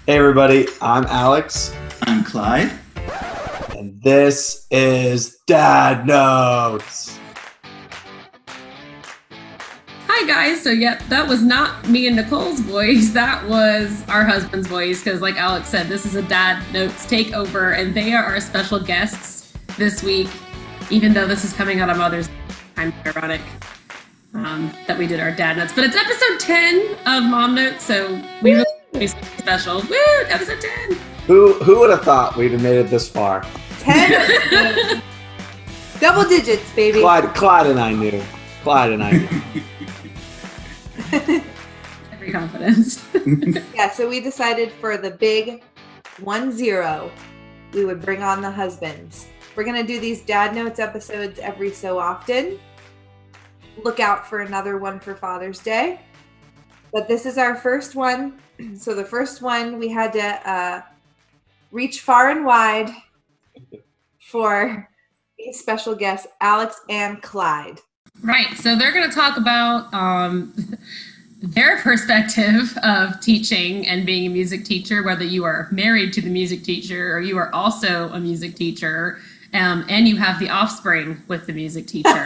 Hey everybody, I'm Alex, I'm Clyde. and this is Dad Notes. Hi guys, so that was not me and Nicole's voice, that was our husband's voice, because like Alex said, this is a Dad Notes takeover, and they are our special guests this week, even though this is coming out on Mother's Day. Kind of ironic that we did our Dad Notes, but it's episode 10 of Mom Notes, so we really made something special. Woo! Episode 10! Who would have thought we'd have made it this far? 10 double digits, baby. Clyde and I knew. Every confidence. Yeah, so we decided for the big 1-0, we would bring on the husbands. We're going to do these Dad Notes episodes every so often. Look out for another one for Father's Day. But this is our first one. So the first one, we had to reach far and wide for these special guests, Alex and Clyde. Right, so they're going to talk about their perspective of teaching and being a music teacher, whether you are married to the music teacher or you are also a music teacher, and you have the offspring with the music teacher.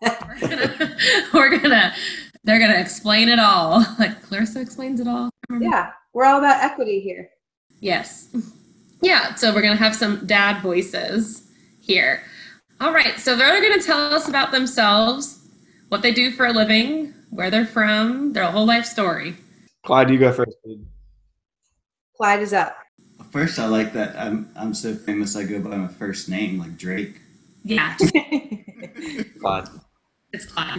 They're gonna explain it all, like Clarissa explains it all. Yeah, we're all about equity here. Yes. Yeah, so we're gonna have some dad voices here. All right, so they're gonna tell us about themselves, what they do for a living, where they're from, their whole life story. Clyde, you go first. Clyde is up. First, I like that I'm so famous I go by my first name, like Drake. Yeah, Clyde. it's Clyde.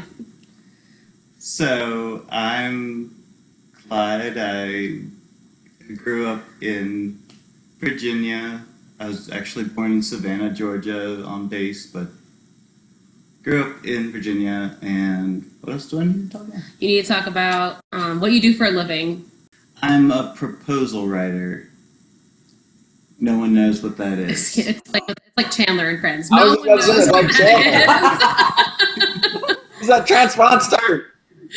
So I'm Clyde. I grew up in Virginia. I was actually born in Savannah, Georgia on base, but grew up in Virginia. And what else do I need to talk about? You need to talk about what you do for a living. I'm a proposal writer. No one knows what that is. It's like Chandler and Friends. I No was one about to knows say, what like that is. Is that Transmonster?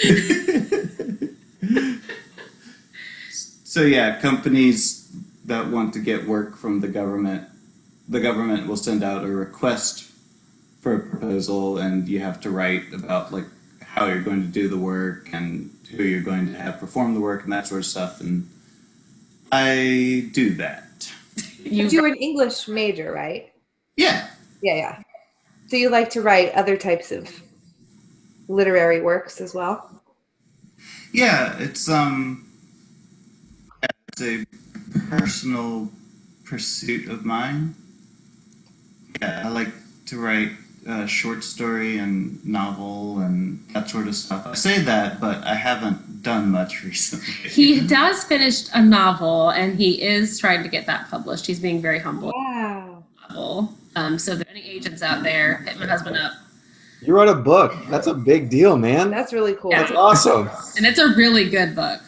So yeah, companies that want to get work from the government will send out a request for a proposal, and you have to write about like how you're going to do the work and who you're going to have perform the work and that sort of stuff. And I do that. You're an English major, right? Yeah. Yeah. So you like to write other types of literary works as well? Yeah, it's a personal pursuit of mine. Yeah, I like to write short story and novel and that sort of stuff. I say that, but I haven't done much recently. He does finish a novel, and he is trying to get that published. He's being very humble. Wow. Novel. So if there are any agents out there, hit my husband up. You wrote a book. That's a big deal, man. That's really cool. Yeah. That's awesome. And it's a really good book.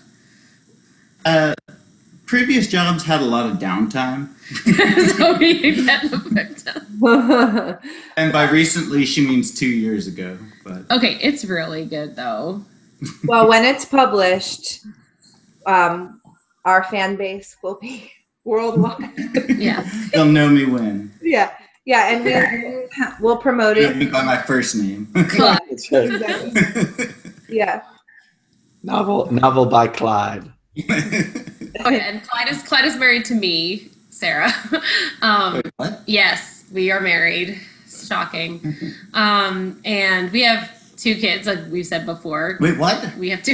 Previous jobs had a lot of downtime. So we can get the book done. And by recently, she means 2 years ago. But Okay, it's really good, though. Well, when it's published, our fan base will be worldwide. Yeah. they'll know me when. Yeah, and we'll promote They'll be it. by my first name. That's right. Exactly. Yeah. Novel by Clyde. Okay, and Clyde is married to me, Sarah. Wait, what? Yes, we are married. Shocking. And we have 2 kids, like we've said before. Wait, what? We have 2.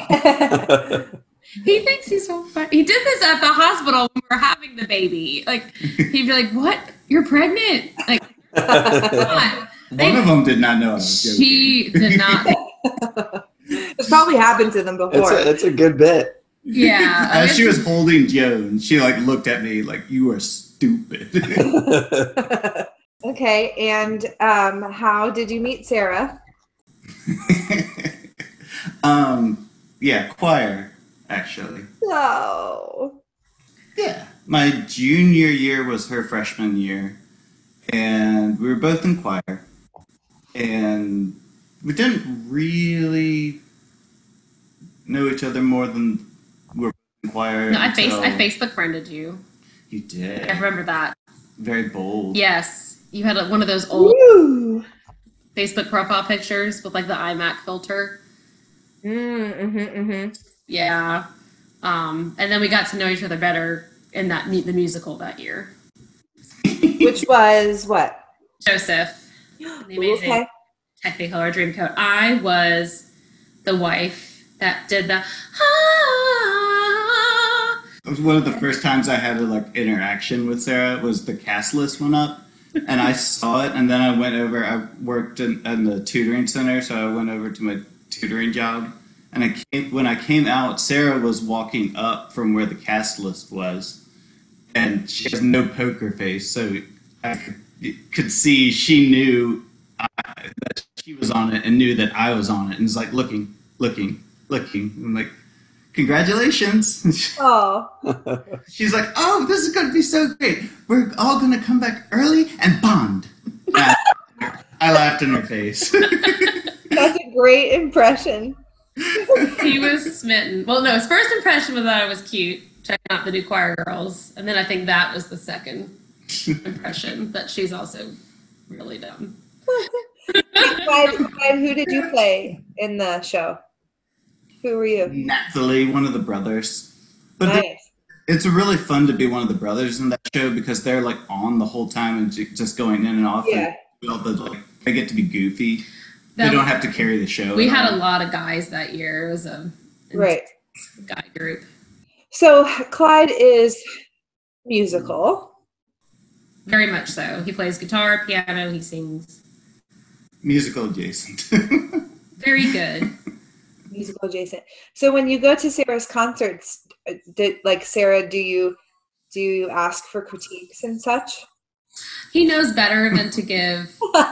He thinks he's so funny. He did this at the hospital when we were having the baby. Like, he'd be like, "What? You're pregnant?" Like, what? One of them did not know I was joking. She did not. It's probably happened to them before. It's a good bit. Yeah. As she was holding Joan, she like looked at me like, "You are stupid." Okay, and how did you meet Sarah? Yeah, choir, actually. Oh. Yeah. My junior year was her freshman year, and we were both in choir, and we didn't really know each other more than we were in choir. No, I until- Facebook friended you. You did. I remember that. Very bold. Yes, you had one of those old Woo! Facebook profile pictures with like the iMac filter. Yeah. And then we got to know each other better in the musical that year. Which was what? Joseph, the amazing Okay. Technicolor Dreamcoat. I was the wife that did the It was one of the first times I had a like interaction with Sarah was the cast list went up, and I saw it, and then I went over. I worked in the tutoring center, so I went over to my tutoring job, and when I came out, Sarah was walking up from where the cast list was, and she has no poker face, so I could see she knew that she was on it and knew that I was on it, and was like looking. I'm like, congratulations. Oh, She's like, oh, this is going to be so great. We're all going to come back early and bond. I laughed in her face. that's a great impression. He was smitten. Well, no, his first impression was that I was cute, checking out the new choir girls, and then I think that was the second impression that she's also really dumb. Clyde, who did you play in the show? Who were you? Nathalie, one of the brothers. But Nice. it's really fun to be one of the brothers in that show because they're like on the whole time and just going in and off. Yeah. And all the, like, they get to be goofy. That- They don't have to carry the show. We at had all. a lot of guys that year. It was a Right. guy group. So Clyde is musical. Very much so. He plays guitar, piano, he sings. musical adjacent. Very good. Musical adjacent. So when you go to Sarah's concerts, Sarah, do you ask for critiques and such? He knows better than to give.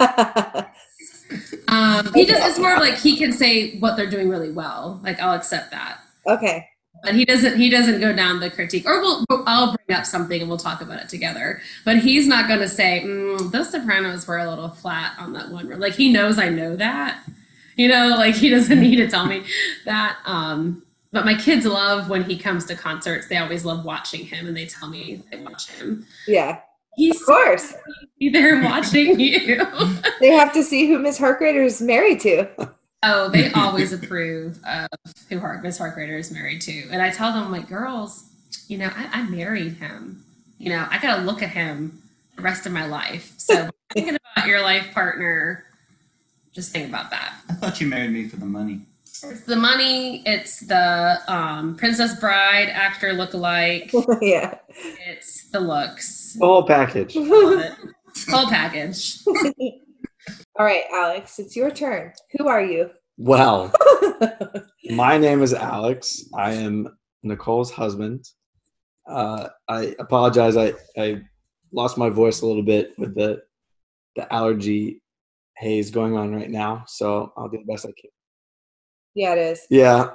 He just, it's more of like he can say what they're doing really well. Like I'll accept that. Okay. But he doesn't go down the critique, or I'll bring up something and we'll talk about it together. But he's not going to say those sopranos were a little flat on that one. Like he knows I know that, like he doesn't need to tell me that. But my kids love when he comes to concerts. They always love watching him, and they tell me they watch him. Yeah. He's Of course. there watching you. They have to see who Miss Harkrader is married to. Oh, they always approve of who Miss Harkrader is married to. And I tell them, like, girls, I married him. I got to look at him the rest of my life. So thinking about your life partner, just think about that. I thought you married me for the money. It's the money. It's the Princess Bride actor lookalike. Yeah. It's the looks. The whole package. Love it. Whole package. All right, Alex, it's your turn. Who are you? Well, my name is Alex. I am Nicole's husband. I apologize. I lost my voice a little bit with the allergy haze going on right now, so I'll do the best I can. Yeah, it is. Yeah.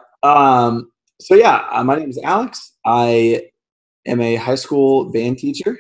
My name is Alex. I am a high school band teacher.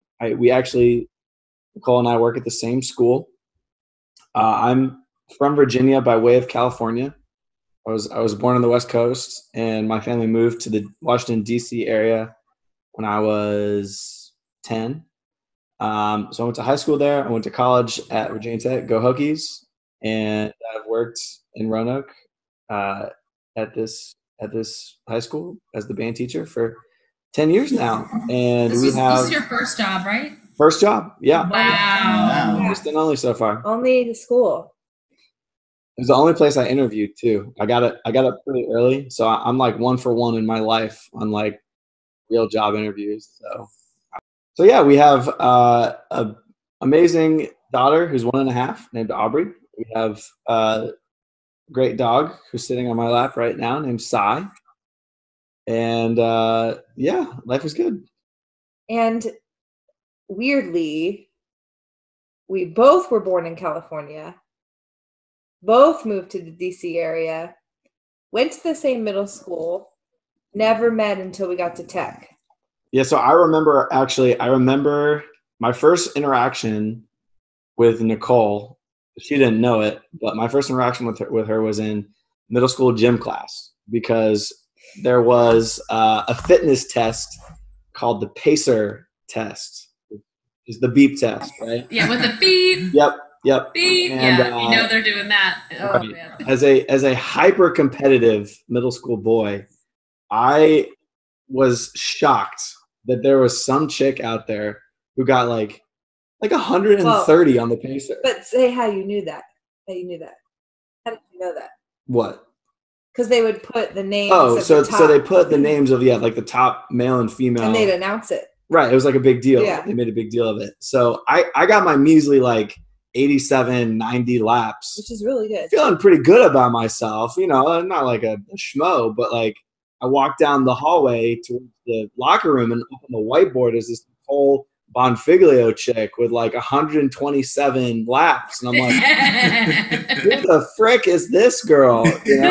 Nicole and I work at the same school. I'm from Virginia by way of California. I was born on the West Coast, and my family moved to the Washington, D.C. area when I was 10. So I went to high school there. I went to college at Virginia Tech, go Hokies, and I've worked in Roanoke at this high school as the band teacher for 10 years now. And This is your first job, right? first job. Yeah. Wow. Wow. First and only so far. Only the school. It was the only place I interviewed too. I got up pretty early, so I'm like 1 for 1 in my life on like real job interviews. So yeah, we have a amazing daughter who's 1.5 named Aubrey. We have a great dog who's sitting on my lap right now named Sai. And life is good. And weirdly, we both were born in California, both moved to the DC area, went to the same middle school, never met until we got to tech. Yeah, so I remember my first interaction with Nicole. She didn't know it, but my first interaction with her was in middle school gym class, because there was a fitness test called the Pacer test. Is the beep test, right? Yeah, with the beep. Yep. Beep. And, yeah, you know they're doing that. Oh, right. man. As a hyper competitive middle school boy, I was shocked that there was some chick out there who got like 130 on the Pacer. But say how you knew that. How did you know that? What? Because they would put the names. Oh, of so the top, so they put the names of like the top male and female, and they'd announce it. Right, it was like a big deal. Yeah. They made a big deal of it. So I got my measly 87, 90 laps, which is really good. Feeling pretty good about myself. I'm not like a schmo, but I walked down the hallway to the locker room, and up on the whiteboard is this whole Bonfiglio chick with 127 laps, and I'm like, who the frick is this girl?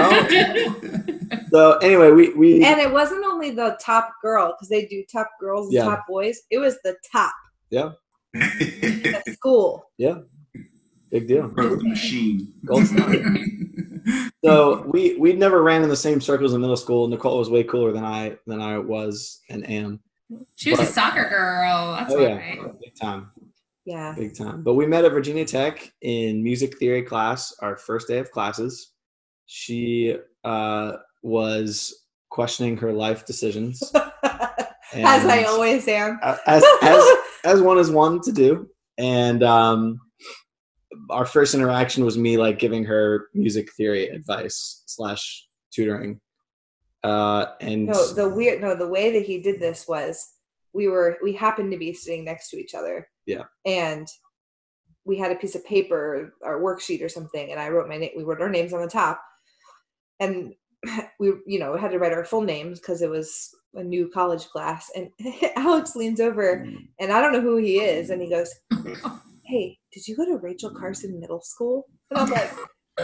So anyway, we and it wasn't only the top girl, because they do top girls and top boys. It was the top. Yeah. At school. Yeah. Big deal. Machine. Gold standard. So we never ran in the same circles in middle school. Nicole was way cooler than I was and am. She was a soccer girl. That's right. Big time. Yeah. Big time. But we met at Virginia Tech in music theory class, our first day of classes. She was questioning her life decisions. As I always am. As one is one to do. And our first interaction was me giving her music theory advice / tutoring. And the way that he did this was we happened to be sitting next to each other. Yeah. And we had a piece of paper or worksheet or something, and I wrote we wrote our names on the top, and we had to write our full names because it was a new college class. And Alex leans over, and I don't know who he is, and he goes, "Hey, did you go to Rachel Carson Middle School?" And I'm like,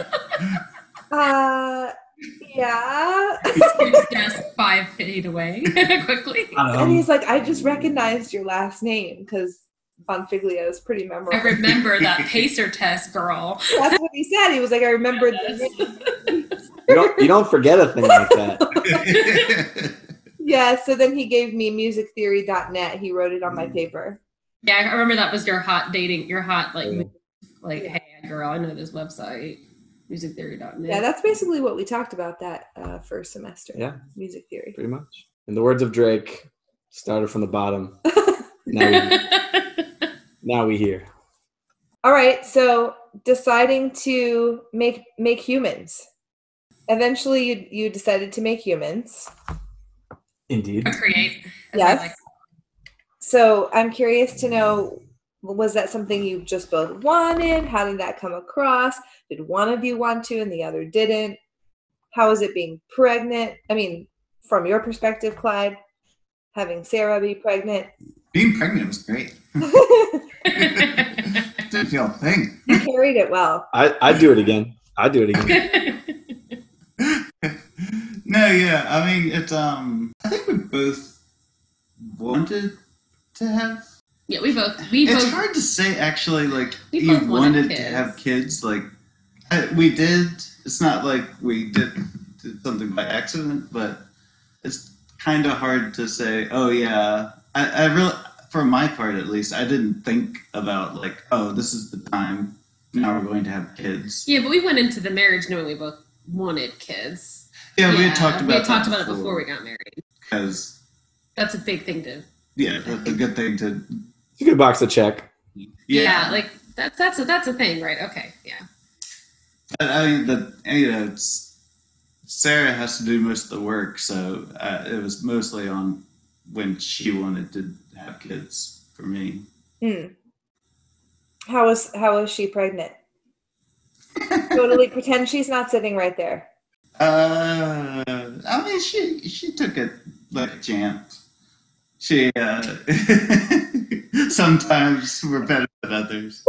yeah. He's just 5 feet away quickly. And he's like, "I just recognized your last name because Bonfiglio is pretty memorable." I remember that Pacer test, girl. That's what he said. He was like, "I remembered the name." You don't forget a thing like that. Yeah, so then he gave me musictheory.net. He wrote it on my paper. Yeah, I remember that was your hot, hey, girl, I know this website, musictheory.net. Yeah, that's basically what we talked about that first semester. Yeah. Music theory. Pretty much. In the words of Drake, started from the bottom. Now we hear. All right, so deciding to make humans. Eventually, you decided to make humans. Indeed. Create. Yes. So I'm curious to know, was that something you just both wanted? How did that come across? Did one of you want to and the other didn't? How is it being pregnant? I mean, from your perspective, Clyde, having Sarah be pregnant. Being pregnant was great. Didn't feel a thing. You carried it well. I'd do it again. No, yeah. I mean, it's I think we both wanted to have. Yeah, we both. It's hard to say actually. You wanted to have kids. We did. It's not like we did something by accident, but it's kind of hard to say. Oh yeah, I really, for my part at least, I didn't think about oh, this is the time. Now we're going to have kids. Yeah, but we went into the marriage knowing we both wanted kids. Yeah, we had talked about it before we got married. Because that's a big thing to. Yeah, that's a good thing to. It's a good box to check. Yeah, that's a thing, right? Okay, yeah. I mean, Sarah has to do most of the work, so it was mostly on when she wanted to have kids for me. How was she pregnant? Totally pretend she's not sitting right there. I mean, she took it like a champ. She sometimes we're better than others.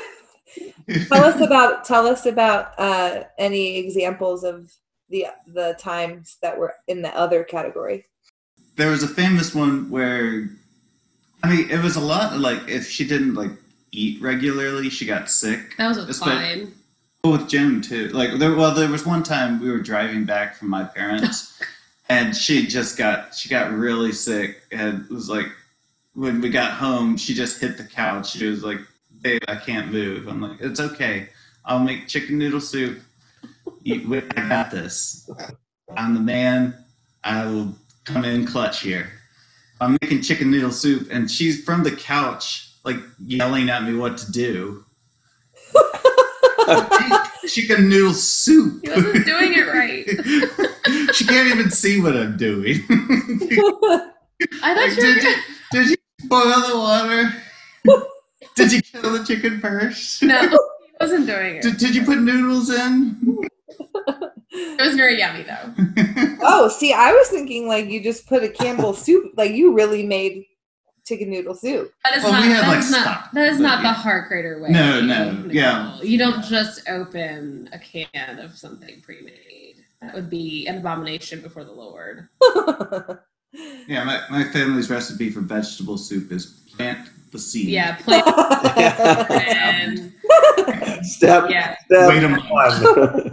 Tell us about any examples of the times that were in the other category. There was a famous one where, I mean, it was a lot if she didn't eat regularly, she got sick. That was fine. With Joan too. There was one time we were driving back from my parents, and she got really sick, and it was like when we got home, she just hit the couch. She was like, "Babe, I can't move." I'm like, "It's okay. I'll make chicken noodle soup. I got this. I'm the man. I will come in clutch here." I'm making chicken noodle soup, and she's from the couch, like yelling at me what to do. Chicken noodle soup. He wasn't doing it right. She can't even see what I'm doing. I thought Did you boil the water? Did you kill the chicken first? No, he wasn't doing it. Did you put noodles in? It was very yummy though. Oh, see, I was thinking like you just put a Campbell soup, like you really made chicken noodle soup. That is Well, not, we had, that like, is not, stock, that is but not the yeah. Heart Crater way. No, Nicole. yeah. You don't just open a can of something pre-made. That would be an abomination before the Lord. Yeah, my family's recipe for vegetable soup is plant the seed. Yeah, plant and Step yeah. Wait a one.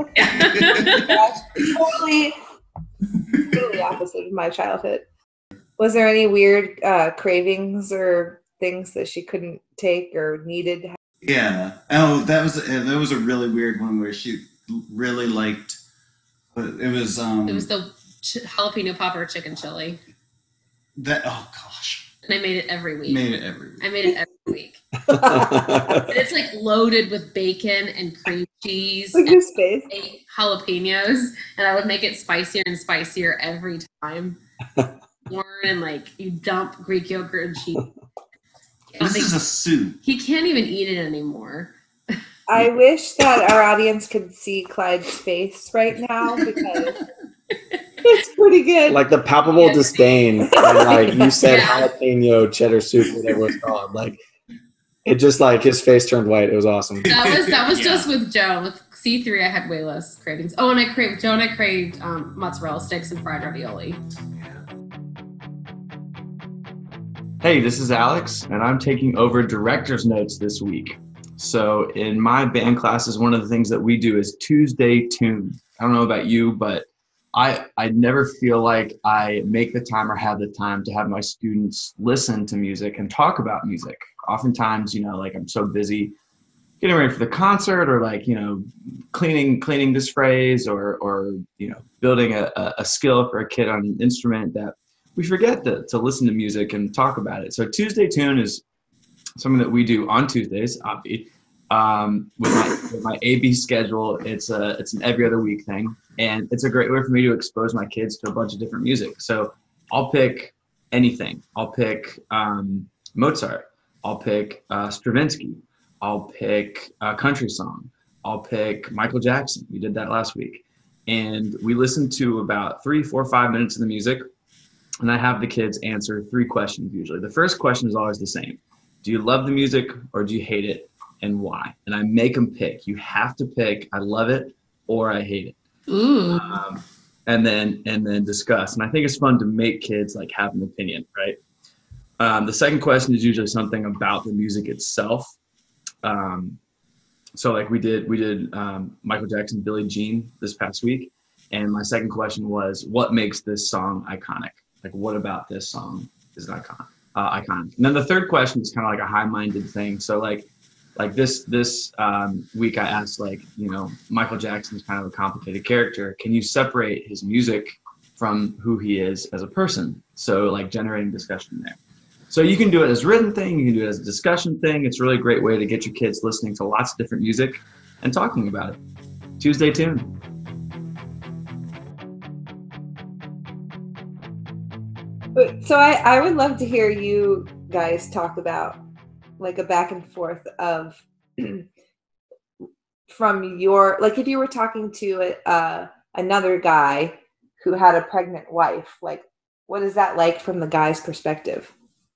totally opposite of my childhood. Was there any weird cravings or things that she couldn't take or needed? Yeah. Oh, that was a really weird one where she really liked. It was the jalapeno popper chicken chili. that. Oh gosh. And I made it every week. Made it every week. I made it every week. And it's like loaded with bacon and cream cheese Like and your space. 8 jalapenos, and I would make it spicier and spicier every time. Corn and like you dump Greek yogurt and cheese. This is a soup. He can't even eat it anymore. I wish that our audience could see Clyde's face right now because it's pretty good. Like the palpable Yeah. disdain, and like you said, Yeah. jalapeno cheddar soup, whatever it's called. Like it just like his face turned white. It was awesome. That was Yeah. just with Joe. With C3, I had way less cravings. Oh, and I craved mozzarella sticks and fried ravioli. Hey, this is Alex, and I'm taking over director's notes this week. So in my band classes, one of the things that we do is Tuesday Tune. I don't know about you, but I never feel like I make the time or have the time to have my students listen to music and talk about music. Oftentimes, like I'm so busy getting ready for the concert or like, cleaning this phrase or building a skill for a kid on an instrument that we forget to listen to music and talk about it. So Tuesday Tune is something that we do on Tuesdays, obviously. With my AB schedule, it's an every other week thing, and it's a great way for me to expose my kids to a bunch of different music. So I'll pick anything. I'll pick Mozart. I'll pick Stravinsky. I'll pick a country song. I'll pick Michael Jackson. We did that last week, and we listened to about 3, 4, 5 minutes of the music, and I have the kids answer 3 questions usually. The first question is always the same: do you love the music or do you hate it, and why? And I make them pick. You have to pick I love it or I hate it. Ooh. And then discuss. And I think it's fun to make kids like have an opinion, right? The second question is usually something about the music itself. So like we did Michael Jackson, Billie Jean this past week. And my second question was, what makes this song iconic? Like what about this song is iconic? And then the third question is kind of like a high-minded thing. So like this week I asked Michael Jackson's kind of a complicated character. Can you separate his music from who he is as a person? So like generating discussion there. So you can do it as a written thing. You can do it as a discussion thing. It's a really great way to get your kids listening to lots of different music and talking about it. Tuesday Tune. So I would love to hear you guys talk about like a back and forth of from your, like if you were talking to another guy who had a pregnant wife, like what is that like from the guy's perspective?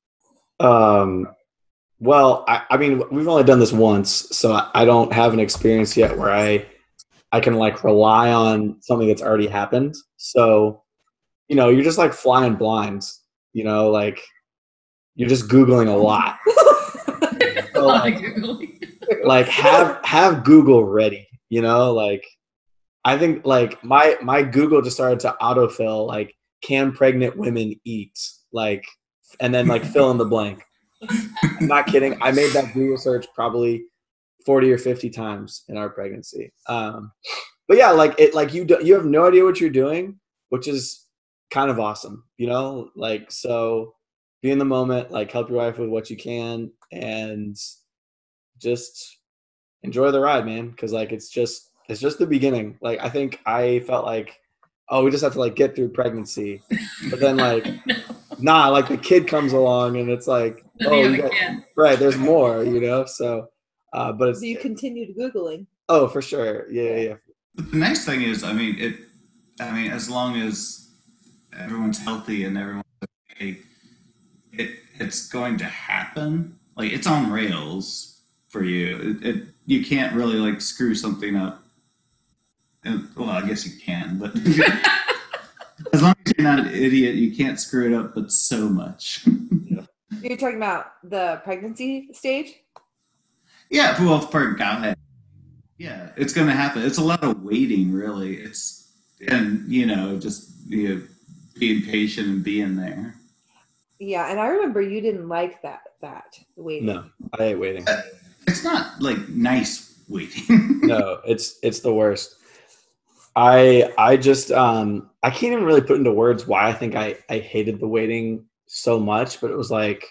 Well, I mean, we've only done this once, so I don't have an experience yet where I can like rely on something that's already happened. So, you're just like flying blind, like you're just Googling a lot. So, like have Google ready, like I think like my Google just started to autofill like can pregnant women eat? Like, and then like fill in the blank. I'm not kidding. I made that Google search probably 40 or 50 times in our pregnancy. But yeah, like you have no idea what you're doing, which is kind of awesome, you know, like, so be in the moment, like help your wife with what you can and just enjoy the ride, man. Cause like, it's just the beginning. Like, I think I felt like, oh, we just have to like get through pregnancy, but then like, nah, like the kid comes along and it's like, oh, right, there's more, you know? So, but it's, So you continued Googling. oh, for sure. Yeah. The nice thing is, I mean, as long as everyone's healthy and everyone's okay, it's going to happen. Like, it's on rails for you. You can't really like screw something up. And, well, I guess you can, but as long as you're not an idiot, you can't screw it up, but so much. You're talking about the pregnancy stage? Yeah, well, for a guy, yeah, it's going to happen. It's a lot of waiting, really. And just being patient and being there. Yeah, and I remember you didn't like that waiting. No, I hate waiting. It's not like nice waiting. No, it's the worst. I just I can't even really put into words why I think I hated the waiting so much, but it was like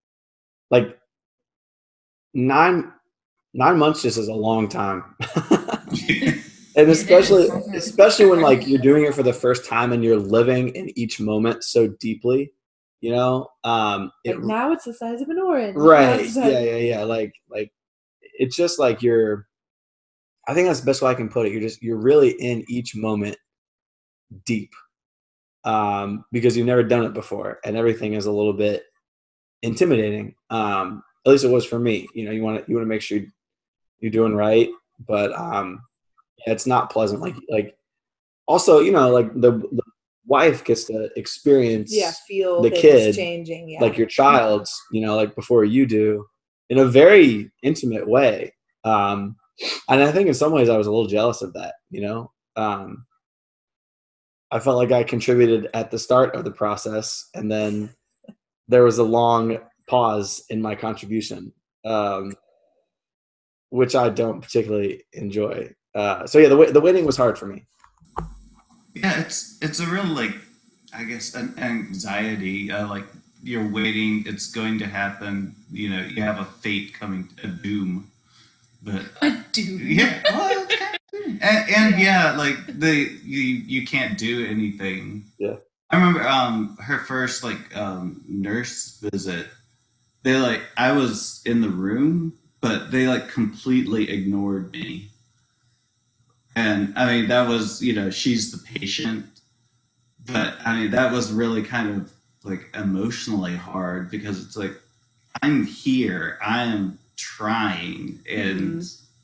9 months just is a long time. And especially when like you're doing it for the first time and you're living in each moment so deeply, you know. Now it's the size of an orange. Right. Yeah. Like it's just like I think that's the best way I can put it. You're really in each moment deep, because you've never done it before, and everything is a little bit intimidating. At least it was for me. You know, you want to make sure you're doing right, but yeah, it's not pleasant. Like also, you know, like the wife gets to experience, feel the kid changing, like your child's, you know, like before you do, in a very intimate way. And I think in some ways I was a little jealous of that, you know. I felt like I contributed at the start of the process, and then there was a long pause in my contribution, which I don't particularly enjoy. So yeah, the waiting was hard for me. Yeah, it's a real, like, I guess, an anxiety. Like, you're waiting, it's going to happen. You know, you have a fate coming, a doom. But a doom. Yeah, well, it's kind of, and yeah, like you can't do anything. Yeah, I remember her first nurse visit. I was in the room, but they like completely ignored me. And I mean, that was, she's the patient, but I mean, that was really kind of like emotionally hard, because it's like, I'm here, I am trying, and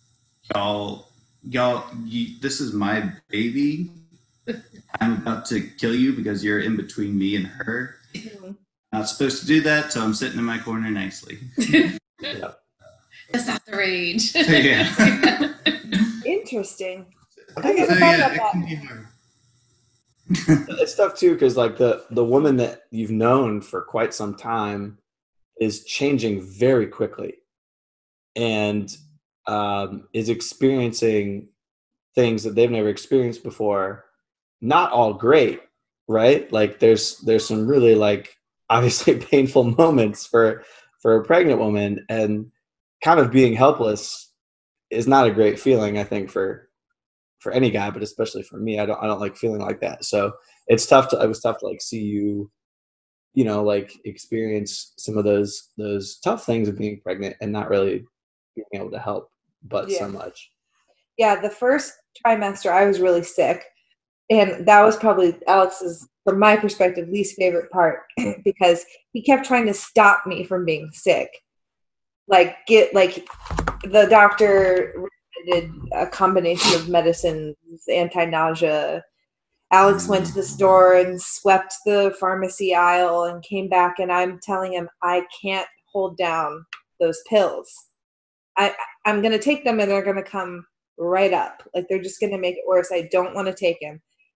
this is my baby. I'm about to kill you because you're in between me and her. Not supposed to do that, so I'm sitting in my corner nicely. Yeah. Just not the rage. Yeah. Interesting. I think It can be hard. it's tough too, because like the woman that you've known for quite some time is changing very quickly, and is experiencing things that they've never experienced before. Not all great, right? Like there's some really like obviously painful moments for a pregnant woman, and kind of being helpless is not a great feeling, I think, for any guy, but especially for me. I don't like feeling like that. So it was tough to like see you know, like experience some of those tough things of being pregnant and not really being able to help but so much. Yeah, the first trimester I was really sick, and that was probably Alex's, from my perspective, least favorite part, because he kept trying to stop me from being sick. Like the doctor did a combination of medicines, anti-nausea. Alex went to the store and swept the pharmacy aisle and came back, and I'm telling him I can't hold down those pills. I'm going to take them and they're going to come right up. Like they're just going to make it worse. I don't want to take him.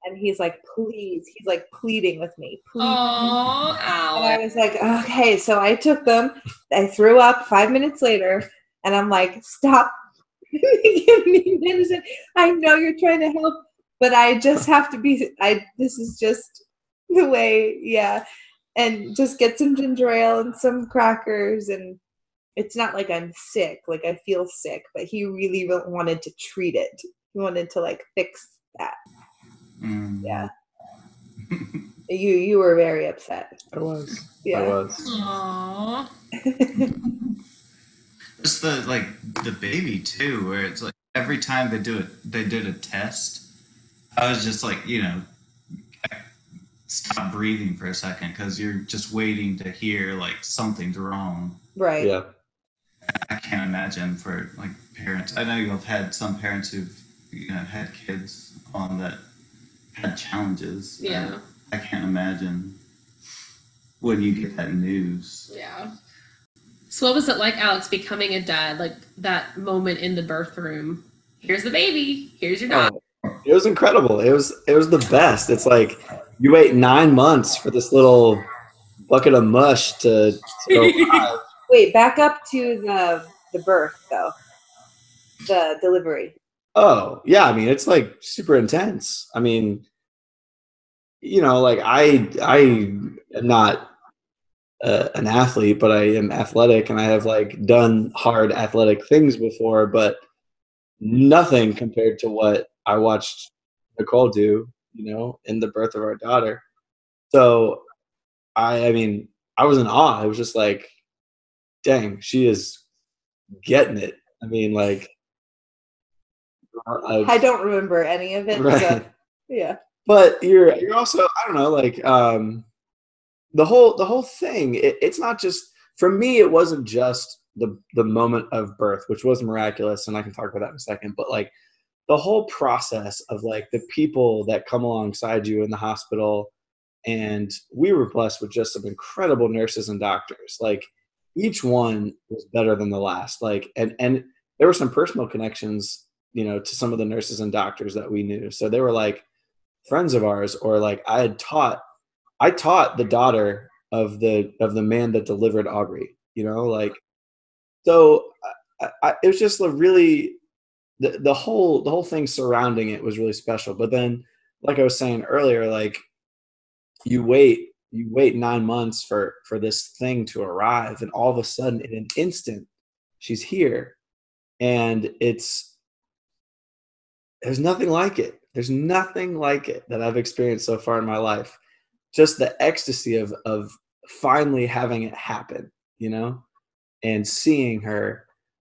And he's like, please. He's like pleading with me. Please. Oh, And I Alex. was like, okay. So I took them. I threw up 5 minutes later. And I'm like, stop. Give me medicine. I know you're trying to help, but I just have to be. This is just the way. Yeah. And just get some ginger ale and some crackers. And it's not like I'm sick. Like I feel sick, but he really wanted to treat it. He wanted to like fix that. Yeah. You were very upset. I was. Yeah. I was. Aww. Just the baby too, where it's like every time they did a test, I was just like, I stop breathing for a second because you're just waiting to hear like something's wrong. Right. Yeah. I can't imagine for like parents. I know you've had some parents who've had kids on that had challenges. Yeah. I can't imagine when you get that news. Yeah. So what was it like, Alex, becoming a dad? Like that moment in the birth room. Here's the baby. Here's your dog. It was incredible. It was the best. It's like you wait 9 months for this little bucket of mush to go live. Wait, back up to the birth though. The delivery. Oh, yeah. I mean, it's like super intense. I mean, like I am not an athlete, but I am athletic and I have like done hard athletic things before, but nothing compared to what I watched Nicole do, in the birth of our daughter. So I mean, I was in awe. It was just like, dang, she is getting it. I mean, like, I don't remember any of it. right. So, yeah. But you're also, I don't know, like the whole thing. It's not just, for me. It wasn't just the moment of birth, which was miraculous, and I can talk about that in a second. But like the whole process of like the people that come alongside you in the hospital, and we were blessed with just some incredible nurses and doctors. Like each one was better than the last. Like and there were some personal connections, to some of the nurses and doctors that we knew. So they were like friends of ours, or like I taught the daughter of the man that delivered Aubrey, like, so it was just a really, the whole thing surrounding it was really special. But then, like I was saying earlier, like you wait 9 months for this thing to arrive, and all of a sudden in an instant she's here, and there's nothing like it. There's nothing like it that I've experienced so far in my life. Just the ecstasy of finally having it happen, and seeing her.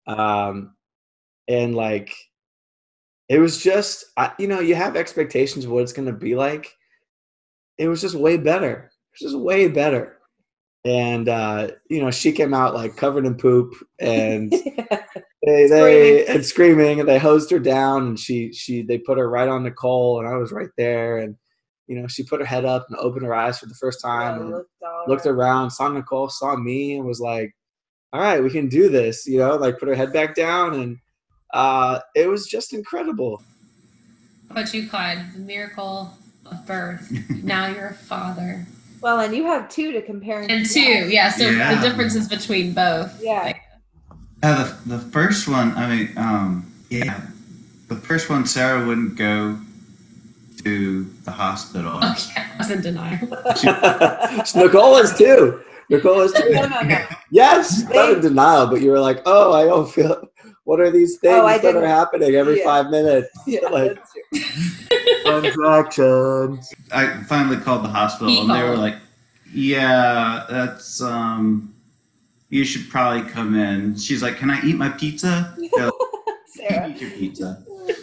And like, it was just, you have expectations of what it's going to be like. It was just way better. It was just way better. And, she came out like covered in poop, and they screaming, and they hosed her down, and they put her right on Nicole, and I was right there. And, she put her head up and opened her eyes for the first time, and looked around, saw Nicole, saw me, and was like, all right, we can do this, like put her head back down. And it was just incredible. How about you, Clyde? The miracle of birth. Now you're a father. Well, and you have 2 to compare. And 2, yeah. So Yeah. the differences between both. Yeah. The first one, I mean, the first one, Sarah wouldn't go to the hospital. Oh, yeah, I was in denial. Nicole is too. No. Yes, not in denial, but you were like, oh, I don't feel. What are these things that are happening every 5 minutes? Yeah, like that's true. contractions. I finally called the hospital, and they were like, yeah, that's, you should probably come in. She's like, can I eat my pizza? Sarah. Eat your pizza.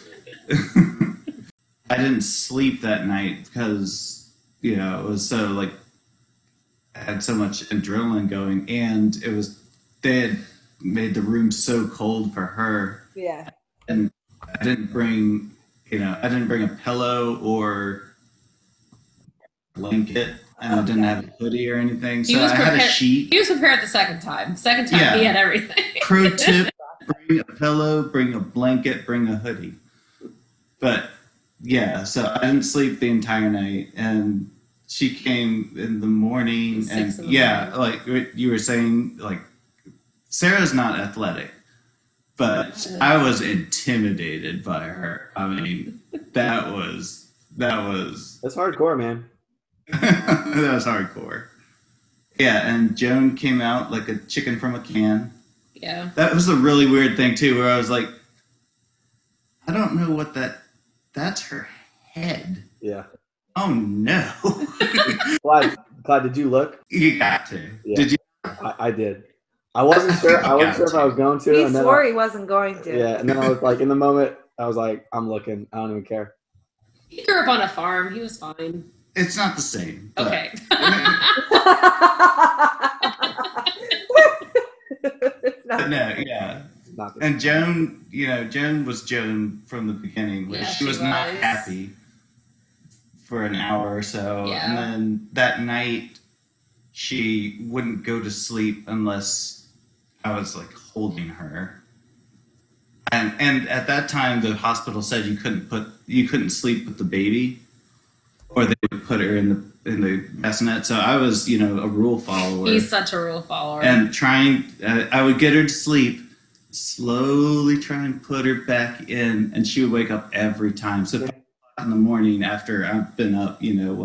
I didn't sleep that night because, it was so like, I had so much adrenaline going, and they had made the room so cold for her. Yeah. And I didn't bring a pillow or blanket, and I didn't have a hoodie or anything. So I had a sheet. He was prepared the second time. Second time he had everything. Pro tip: bring a pillow, bring a blanket, bring a hoodie. But yeah, so I didn't sleep the entire night, and she came in the morning, and 6 in the yeah, morning. like what you were saying, like Sarah's not athletic, but I was intimidated by her. I mean, that was That's hardcore, man. that was hardcore. Yeah, and Joan came out like a chicken from a can. Yeah. That was a really weird thing too, where I was like, I don't know what that's her head. Yeah. Oh no. Clyde, did you look? You got to. Yeah. Did you? I did. I wasn't sure. I wasn't sure if I was going to. He and then swore he wasn't going to. yeah, and then I was like, in the moment, I was like, I'm looking. I don't even care. He grew up on a farm. He was fine. It's not the same. but- Okay. But no, yeah. It's not the And Joan, Joan was Joan from the beginning, where Yeah, she she was not was. happy for an hour or so. Yeah. And then that night, she wouldn't go to sleep unless I was like holding her. And at that time, the hospital said you couldn't sleep with the baby, or they would put her in the bassinet. So I was, a rule follower. He's such a rule follower. And I would get her to sleep, slowly try and put her back in, and she would wake up every time. So 5 o'clock in the morning after I've been up,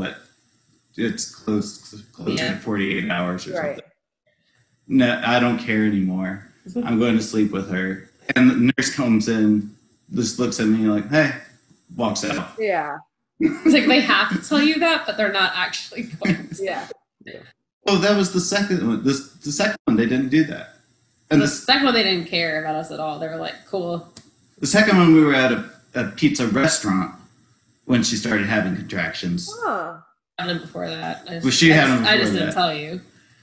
it's close Yeah. to 48 hours or Right. something. No, I don't care anymore. I'm going to sleep with her. And the nurse comes in, just looks at me like, hey, walks out. Yeah. It's like they have to tell you that, but they're not actually going to. Yeah. Oh, that was the second one. The second one, they didn't do that. And The second one, they didn't care about us at all. They were like, cool. the second one, we were at a pizza restaurant when she started having contractions. Oh. I did before that. Well, she had them I just before didn't that. tell you.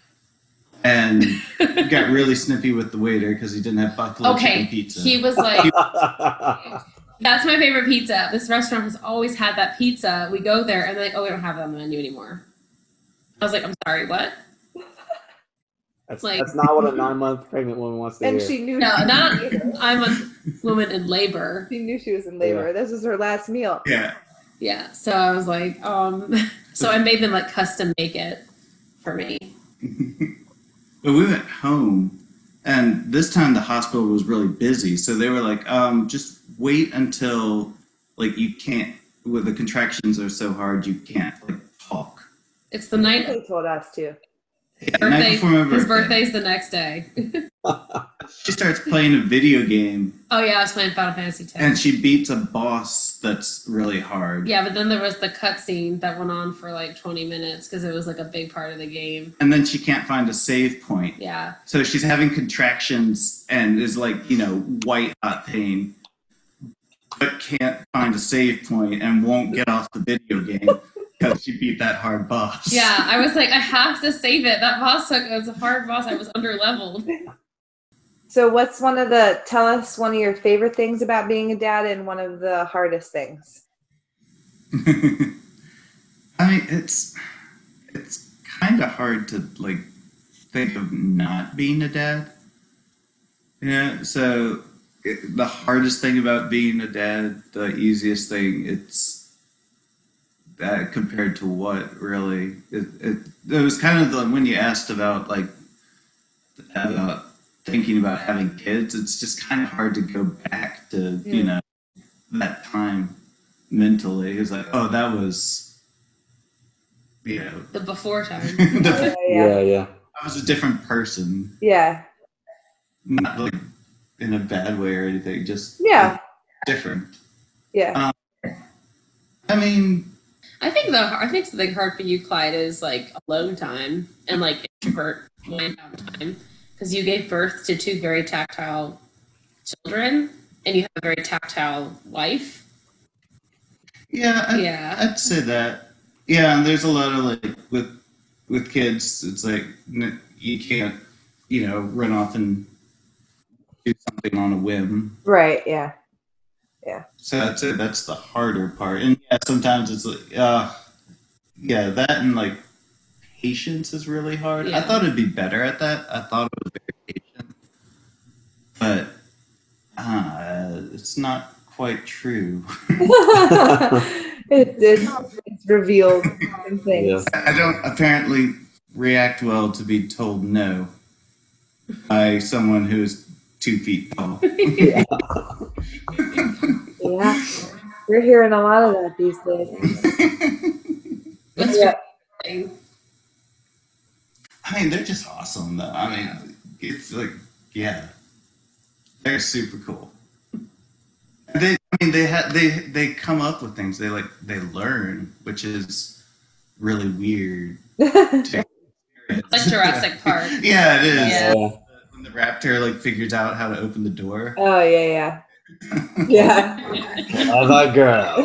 And got really snippy with the waiter because he didn't have buffalo Okay, chicken pizza. he was like, that's my favorite pizza. This restaurant has always had that pizza. We go there, and they're like, oh, we don't have that on the menu anymore. I was like, I'm sorry, what? that's not what a 9-month pregnant woman wants to And hear. she knew. No, she not. was in labor. I'm a woman in labor. She knew she was in labor. Yeah. This was her last meal. Yeah. Yeah, so I was like, so I made them like custom make it for me. But we went home, and this time the hospital was really busy. So they were like, just wait until, like, you can't, the contractions are so hard you can't, like, talk. It's the night. They told us to. Yeah, the night before my His birthday. birthday's the next day. She starts playing a video game, Oh yeah, I was playing Final Fantasy X. and she beats a boss that's really hard. Yeah, but then there was the cutscene that went on for like 20 minutes because it was like a big part of the game. And then she can't find a save point. Yeah. So she's having contractions and is like, white hot pain, but can't find a save point and won't get off the video game because she beat that hard boss. Yeah, I was like, I have to save it. That boss took, it was a hard boss. I was under leveled. So tell us one of your favorite things about being a dad and one of the hardest things. I mean, it's kind of hard to like think of not being a dad. So the hardest thing about being a dad, the easiest thing, it's that compared to what really it was kind of the, when you asked about like about thinking about having kids, it's just kind of hard to go back to that time mentally. It's like, oh, that was The before time. Yeah. I was a different person, Yeah. not like in a bad way or anything, just Yeah. different. Yeah. I mean, I think something hard for you, Clyde, is like alone time and like introvert wind down time because you gave birth to 2 very tactile children and you have a very tactile wife. yeah, I'd say that. Yeah, and there's a lot of like with kids, it's like you can't, run off and do something on a whim. Right. Yeah. So I'd say that's the harder part. And yeah, sometimes it's like, that and like patience is really hard. Yeah. I thought it'd be better at that. I thought it was very patient, but it's not quite true. It's revealed some things. Yeah. I don't apparently react well to be told no by someone who is 2 feet tall. Yeah, we're hearing a lot of that these days. What's Yeah. your I mean, they're just awesome, though. I mean, it's like, yeah, they're super cool. I mean, they come up with things. They learn, which is really weird. like Jurassic Park? Yeah, it is. Yeah. Yeah. When the raptor figures out how to open the door. Oh yeah, yeah. Love that girl.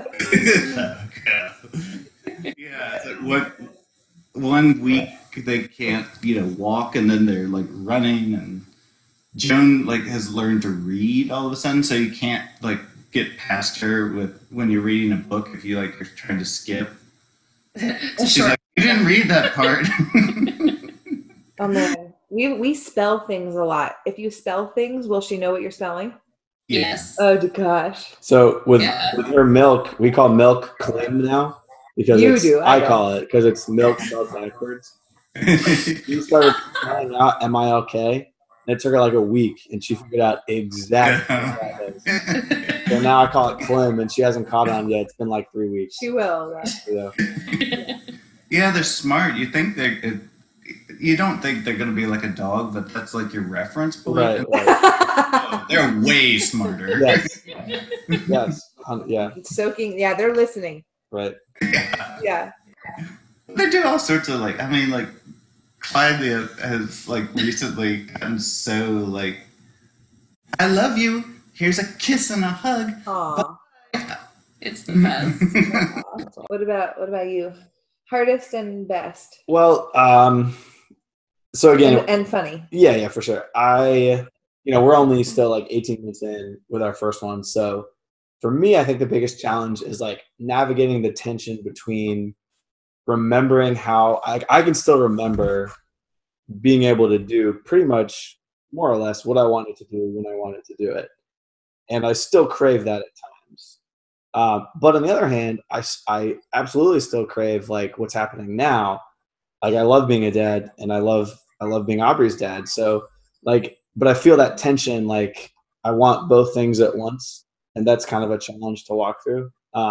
Yeah, it's like what 1 week they can't walk, and then they're running, and Joan has learned to read all of a sudden, so you can't get past her when you're reading a book if you are trying to skip. She's like, you didn't read that part. Oh man, we spell things a lot. If you spell things, will she know what you're spelling? Yes. Oh gosh. So with Yeah. her milk, we call milk Clem now because You do, I I don't. call it because it's milk spelled backwards. She started spelling out MILK, and it took her a week, and she figured out exactly what that is. So now I call it Clem, and she hasn't caught on yet. It's been 3 weeks. She will. Yeah. Yeah, they're smart. You don't think they're gonna be like a dog, but that's your reference point. Right. Oh, they're way smarter. Yes. Yes. Yeah. Soaking. Yeah, they're listening. Right. Yeah. They do all sorts of Clyde has recently gotten so I love you. Here's a kiss and a hug. Aw. It's the best. What about you? Hardest and best. Well, so again, And funny. yeah, for sure. We're only still 18 months in with our first one. So for me, I think the biggest challenge is navigating the tension between remembering how I can still remember being able to do pretty much more or less what I wanted to do when I wanted to do it. And I still crave that at times. But on the other hand, I absolutely still crave what's happening now. I love being a dad, and I love being Aubrey's dad. So but I feel that tension. I want both things at once, and that's kind of a challenge to walk through.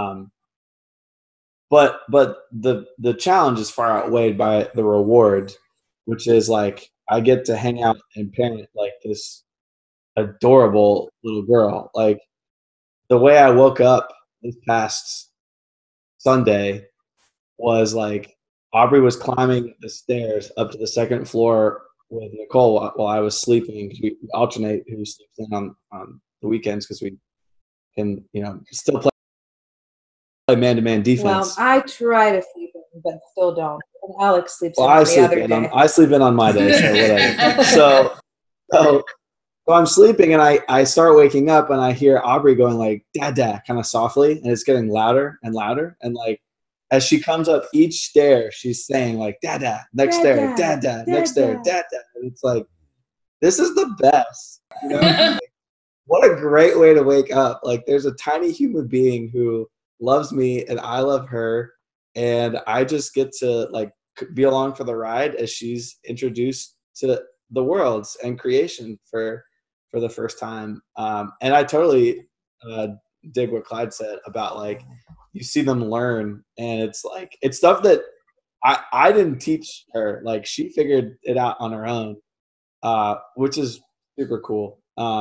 But the challenge is far outweighed by the reward, which is I get to hang out and parent this adorable little girl. The way I woke up this past Sunday was Aubrey was climbing the stairs up to the second floor with Nicole while I was sleeping, because we alternate who sleeps in on the weekends because we can still play man-to-man defense. Well, I try to sleep in, but still don't. And Alex sleeps in I the sleep other in day. I sleep in on my day, so whatever. So I'm sleeping, and I start waking up, and I hear Aubrey going "Dad," kind of softly, and it's getting louder and louder, and as she comes up each stair, she's saying "Dad," next stair, "Dad," next stair, "Dad," and it's this is the best. What a great way to wake up! There's a tiny human being who loves me, and I love her, and I just get to be along for the ride as she's introduced to the worlds and creation for the first time. And I totally dig what Clyde said about you see them learn, and it's stuff that I didn't teach her. She figured it out on her own, which is super cool.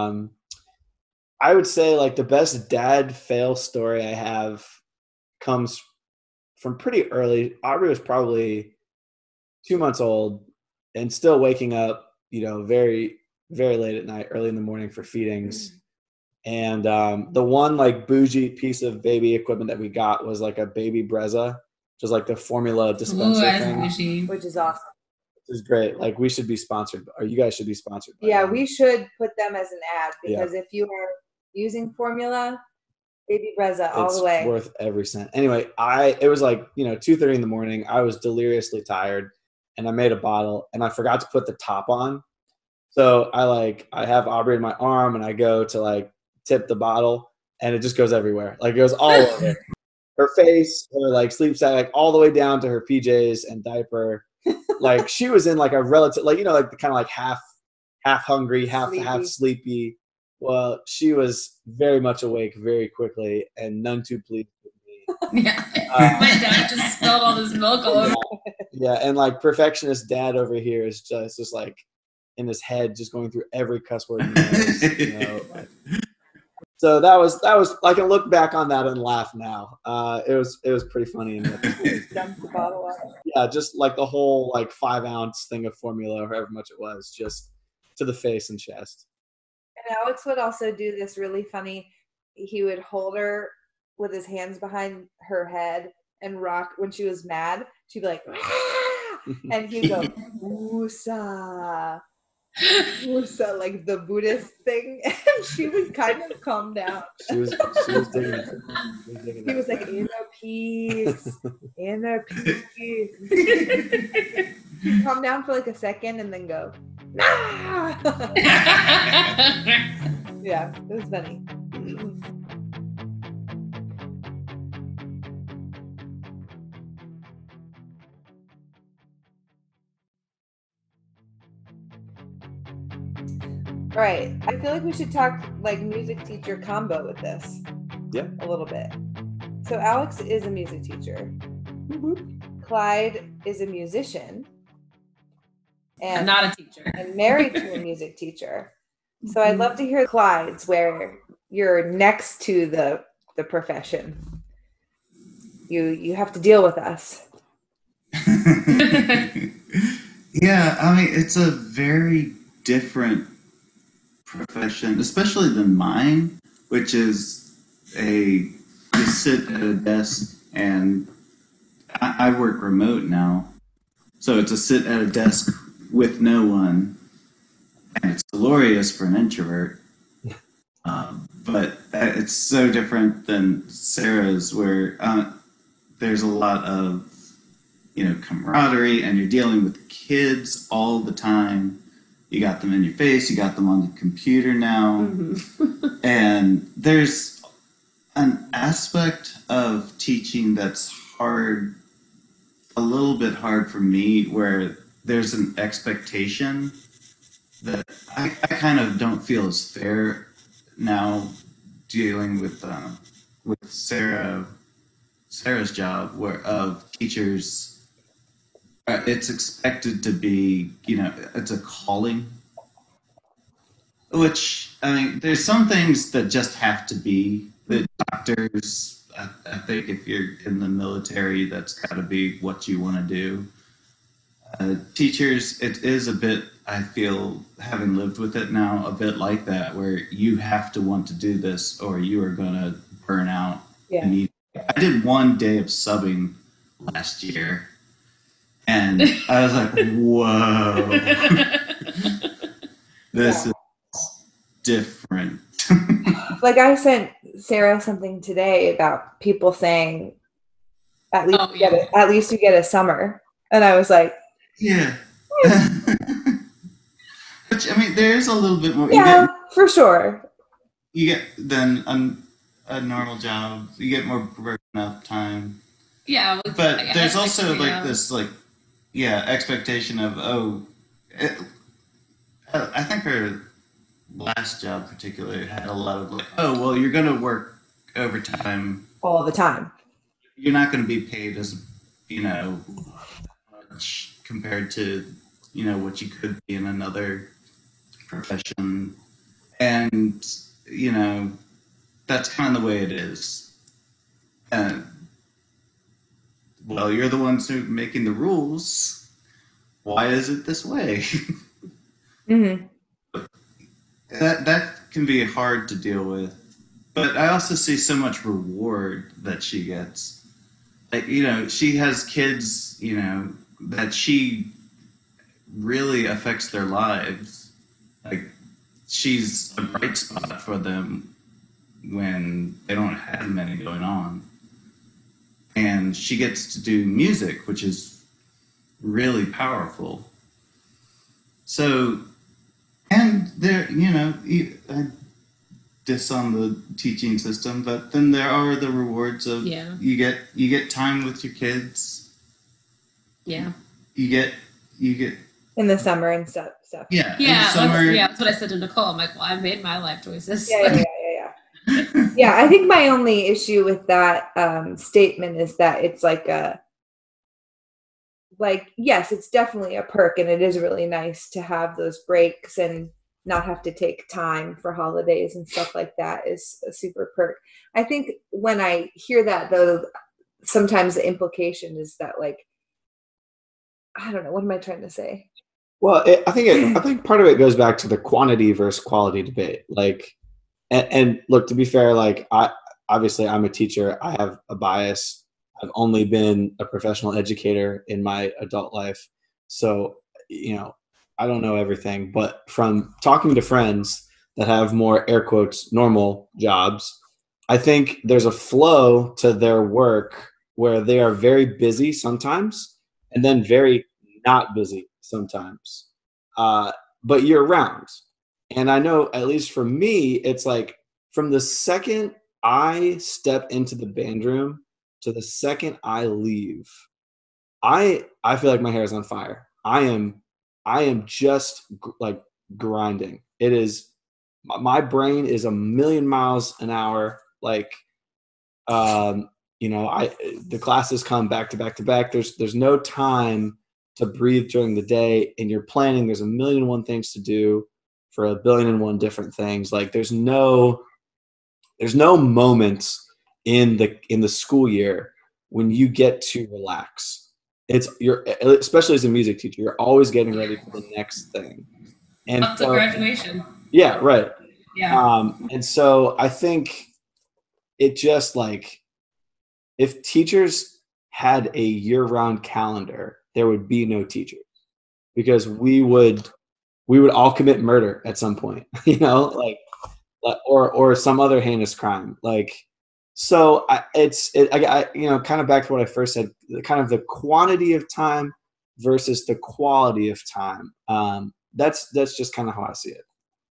I would say the best dad fail story I have comes from pretty early. Aubrey was probably 2 months old and still waking up, very, very late at night, early in the morning for feedings. And the one bougie piece of baby equipment that we got was a baby Brezza, which is the formula dispenser thing, Which is awesome. which is great. We should be sponsored, or you guys should be sponsored by Yeah, them. we should put them as an ad, because if you are using formula, baby Brezza all the way. It's worth every cent. Anyway, it was 2:30 in the morning. I was deliriously tired, and I made a bottle, and I forgot to put the top on. So I have Aubrey in my arm, and I go to tip the bottle, and it just goes everywhere. Like it goes all over her face, her like sleep sack, like all the way down to her PJs and diaper. Like she was in like a relative, like, you know, like the kind of like half hungry, half sleepy. Well, she was very much awake very quickly, and none too pleased with me. Yeah. My dad just spilled all this milk all over. Yeah, and like perfectionist dad over here is just like in his head, just going through every cuss word he knows. You know, like, so that was I can look back on that and laugh now. It was pretty funny. Dumped the bottle out. Yeah, just like the whole like 5-ounce thing of formula, or however much it was, just to the face and chest. And Alex would also do this really funny. He would hold her with his hands behind her head and rock when she was mad. She'd be like, "Ah!" And he'd go, "Wusa, wusa," like the Buddhist thing. And she would kind of calm down. She was digging it. He was like, "Inner peace, inner peace." He'd calm down for like a second and then go, "Ah!" Yeah, it was funny. All right, I feel like we should talk like music teacher combo with this. Yeah. A little bit. So Alex is a music teacher. Clyde is a musician. I'm And not a teacher. and married to a music teacher. So I'd love to hear Clyde's, where you're next to the profession. You have to deal with us. Yeah, I mean, it's a very different profession, especially than mine, which is you sit at a desk, and I work remote now. So it's a sit at a desk with no one, and it's glorious for an introvert. But it's so different than Sarah's, where there's a lot of, you know, camaraderie, and you're dealing with kids all the time. You got them in your face, you got them on the computer now. And there's an aspect of teaching that's hard, a little bit hard for me, where there's an expectation that I kind of don't feel is fair now, dealing with Sarah's job, where of teachers. It's expected to be, you know, it's a calling. Which, I mean, there's some things that just have to be. The doctors, I think if you're in the military, that's got to be what you want to do. Teachers, it is a bit, I feel, having lived with it now, a bit like that, where you have to want to do this or you are going to burn out. Yeah. I did 1 day of subbing last year. And I was like, whoa, this is different. Like I sent Sarah something today about people saying, at least you get a summer. And I was like, yeah. Which, I mean, there's a little bit more. yeah, for sure. You get then a normal job. You get more broken up time. Yeah. But there's also like this, like, yeah, expectation of, I think her last job particularly had a lot of like, oh, well, you're going to work overtime All the time. You're not going to be paid as, you know, much compared to, you know, what you could be in another profession. And, you know, that's kind of the way it is. And, well, you're the ones who are making the rules. Why is it this way? Mm-hmm. That can be hard to deal with. But I also see so much reward that she gets. Like, you know, she has kids, you know, that she really affects their lives. Like, she's a bright spot for them when they don't have many going on. And she gets to do music, which is really powerful. So, and there, you know, diss on the teaching system, but then there are the rewards of Yeah. you get time with your kids. Yeah. You get In the summer and stuff. yeah. in the Yeah. summer. That's what I said to Nicole. I'm like, well, I made my life choices. Yeah. Yeah, I think my only issue with that statement is that it's yes, it's definitely a perk, and it is really nice to have those breaks and not have to take time for holidays and stuff like that is a super perk. I think when I hear that, though, sometimes the implication is that, like, I don't know, what am I trying to say? Well, I think part of it goes back to the quantity versus quality debate. Like, and look, to be fair, like obviously I'm a teacher. I have a bias. I've only been a professional educator in my adult life, so I don't know everything. But from talking to friends that have more air quotes normal jobs, I think there's a flow to their work where they are very busy sometimes and then very not busy sometimes, but year round. And I know, at least for me, it's like from the second I step into the band room to the second I leave, I feel like my hair is on fire. I am just like grinding. It is, my brain is a million miles an hour. Like, the classes come back to back to back. There's no time to breathe during the day, and you're planning. There's a million and one things to do for a billion and one different things. Like, there's no moments in the school year when you get to relax. You're, especially as a music teacher, you're always getting ready for the next thing. And Up to graduation. Yeah, right. Yeah. And so I think it just, like, if teachers had a year-round calendar, there would be no teachers, because we would all commit murder at some point, like or some other heinous crime. Like, so I kind of back to what I first said, kind of the quantity of time versus the quality of time. That's just kind of how I see it.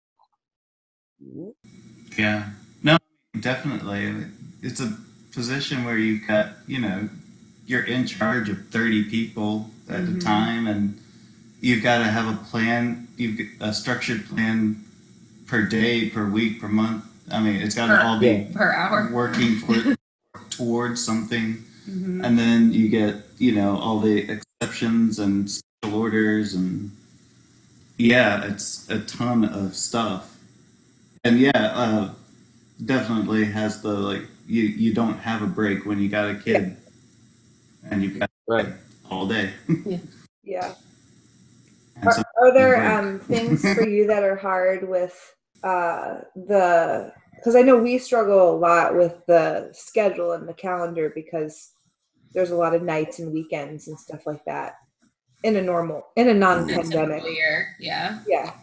Yeah. No, definitely. It's a position where you've got, you're in charge of 30 people at a time, and you've got to have a plan, a structured plan per day, per week, per month. I mean, it's got to all be per hour working towards something. And then you get, all the exceptions and special orders, and yeah, it's a ton of stuff. And yeah, definitely has the, like, you don't have a break when you got a kid, and you've got Right. all day. Yeah. And so Are there things for you that are hard with because I know we struggle a lot with the schedule and the calendar, because there's a lot of nights and weekends and stuff like that in a non-pandemic year. Yeah.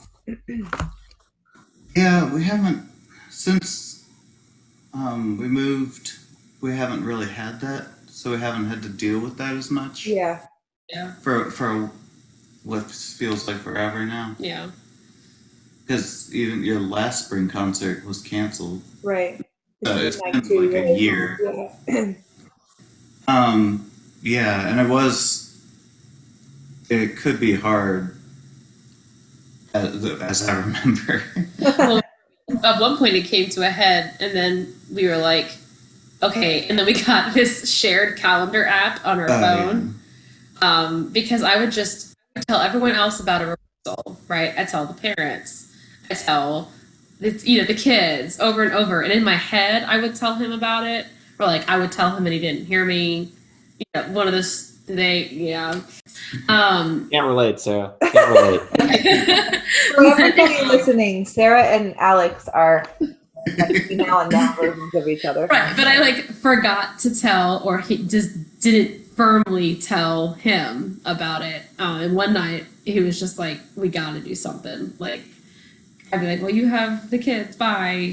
Yeah, we haven't, since we moved, we haven't really had that, so we haven't had to deal with that as much. Yeah. For what feels like forever now. Yeah. Because even your last spring concert was canceled. Right. It's been like a year. Yeah, and it could be hard, as I remember. Well, at one point it came to a head, and then we were like, okay, and then we got this shared calendar app on our phone. Yeah. Because I would tell everyone else about a rehearsal, right? I tell the parents, I tell the kids over and over, and in my head I would tell him about it, or like I would tell him and he didn't hear me. One of those. Can't relate, Sarah. Can't relate. For everybody listening, Sarah and Alex are like email and down versions of each other. Right, but I forgot to tell, or he just didn't firmly tell him about it. And one night he was just like, "We got to do something." Like, I'd be like, "Well, you have the kids, bye,"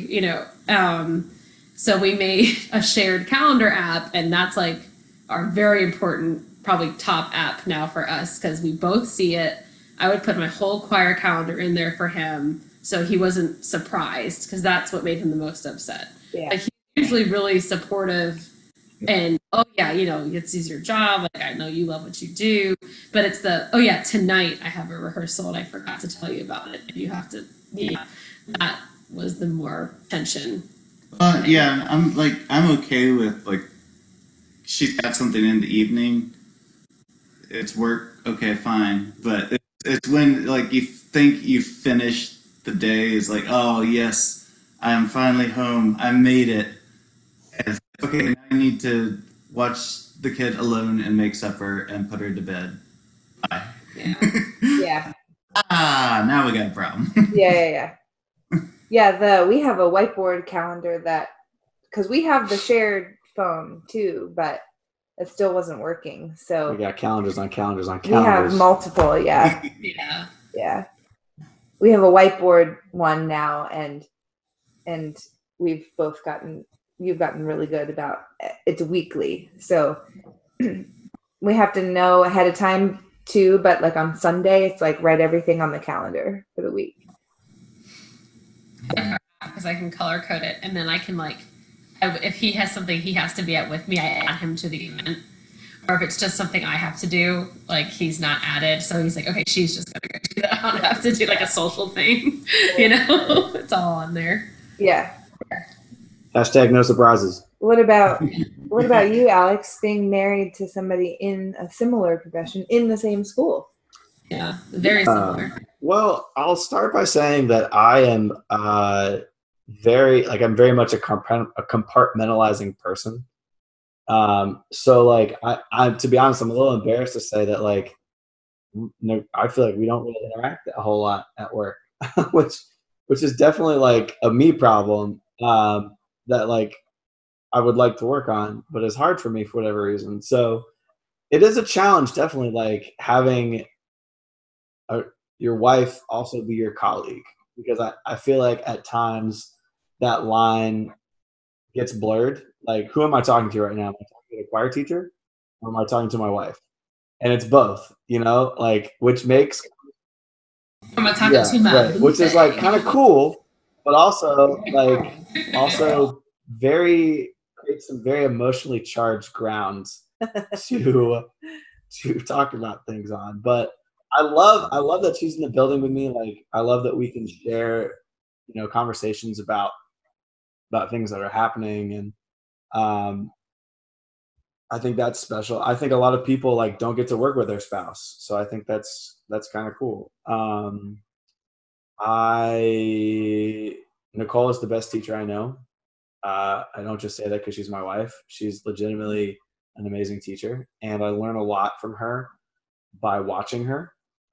So we made a shared calendar app, and that's like our very important, probably top app now for us, because we both see it. I would put my whole choir calendar in there for him, so he wasn't surprised, because that's what made him the most upset. Yeah. Like, he's usually really supportive and, oh yeah, it's your job. Like, I know you love what you do, but it's oh yeah, tonight I have a rehearsal and I forgot to tell you about it. And you have to, that was the more tension. Yeah, I'm okay with, like, she's got something in the evening. It's work, okay, fine. But it's when, like, you think you finished the day, is like, oh yes, I am finally home. I made it. And, okay, now I need to watch the kid alone and make supper and put her to bed. Bye. Yeah. Yeah. Now we got a problem. Yeah. Yeah, we have a whiteboard calendar that, because we have the shared phone too, but it still wasn't working. So We got calendars on calendars on we have calendars. multiple. Yeah. Yeah. We have a whiteboard one now, and you've gotten really good about it's weekly. So we have to know ahead of time too, but like on Sunday, it's like write everything on the calendar for the week. Because I can color code it, and then I can, like, if he has something he has to be at with me, I add him to the event. Or if it's just something I have to do, like, he's not added, so he's like, okay, she's just gonna go do that. I don't have to do like a social thing, It's all on there. Yeah. Hashtag no surprises. What about you, Alex, being married to somebody in a similar profession in the same school? Yeah, very similar. Well, I'll start by saying that I am I'm very much a compartmentalizing person. So like I to be honest, I'm a little embarrassed to say that, like, I feel like we don't really interact a whole lot at work, which is definitely like a me problem that, like, I would like to work on, but it's hard for me for whatever reason. So it is a challenge, definitely, like having your wife also be your colleague, because I feel like at times that line gets blurred. Like, who am I talking to right now? Am I talking to a choir teacher, or am I talking to my wife? And it's both, like, which makes Am I talking to my right, which is like kind of cool, but also creates some very emotionally charged grounds to talk about things on. But I love that she's in the building with me. Like, I love that we can share, conversations about things that are happening, and I think that's special. I think a lot of people, like, don't get to work with their spouse, so I think that's kind of cool. Nicole is the best teacher I know. I don't just say that because she's my wife. She's legitimately an amazing teacher, and I learn a lot from her by watching her.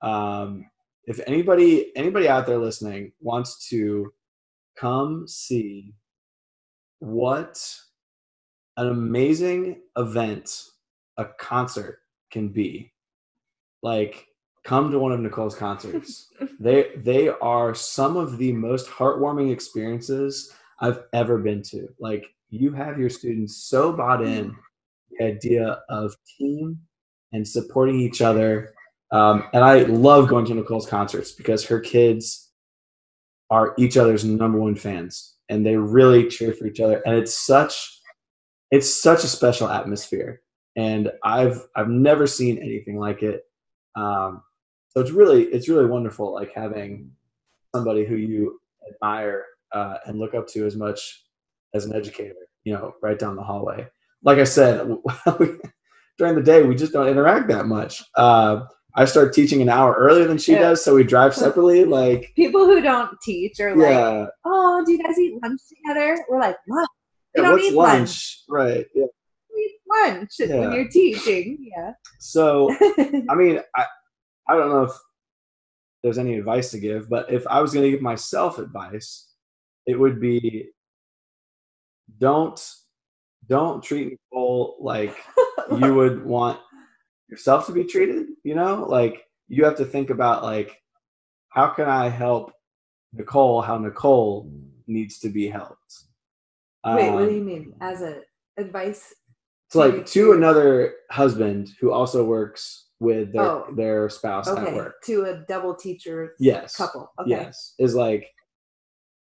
If anybody out there listening wants to come see what an amazing event a concert can be, like, come to one of Nicole's concerts. They are some of the most heartwarming experiences I've ever been to. Like, you have your students so bought in the idea of team and supporting each other. And I love going to Nicole's concerts because her kids are each other's number one fans, and they really cheer for each other. And it's such a special atmosphere, and I've never seen anything like it. So it's really wonderful, like, having somebody who you admire and look up to as much as an educator, right down the hallway. Like I said, during the day, we just don't interact that much. I start teaching an hour earlier than she does, so we drive separately. Like, people who don't teach are like, "Oh, do you guys eat lunch together?" We're like, "What? You don't eat lunch, right? Yeah, you eat lunch when you're teaching." Yeah. So, I mean, I don't know if there's any advice to give, but if I was going to give myself advice, it would be don't treat Nicole like you would want yourself to be treated. Like, you have to think about, like, how can I help Nicole how Nicole needs to be helped. Wait, what do you mean? As a advice? So, like, to another husband who also works with their spouse at work. To a double teacher Yes. couple. Okay. Yes. Is like,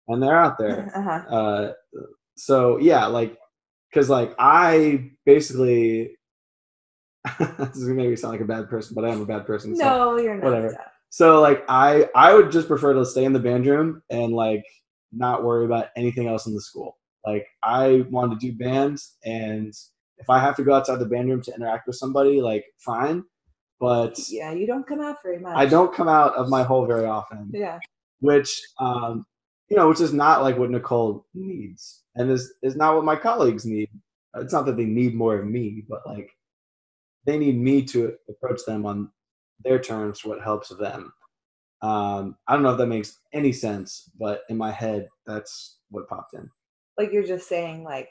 and they're out there. Uh-huh. So yeah, like, cause like I basically, this is gonna make me sound like a bad person, but I am a bad person. So No, you're not. whatever. So like I would just prefer to stay in the band room and like not worry about anything else in the school. Like I wanted to do bands, and if I have to go outside the band room to interact with somebody, like fine. But Yeah, you don't come out very much. I don't come out of my hole very often. Yeah. Which which is not like what Nicole needs, and is not what my colleagues need. It's not that they need more of me, but like they need me to approach them on their terms for what helps them. I don't know if that makes any sense, but in my head, that's what popped in. Like you're just saying, like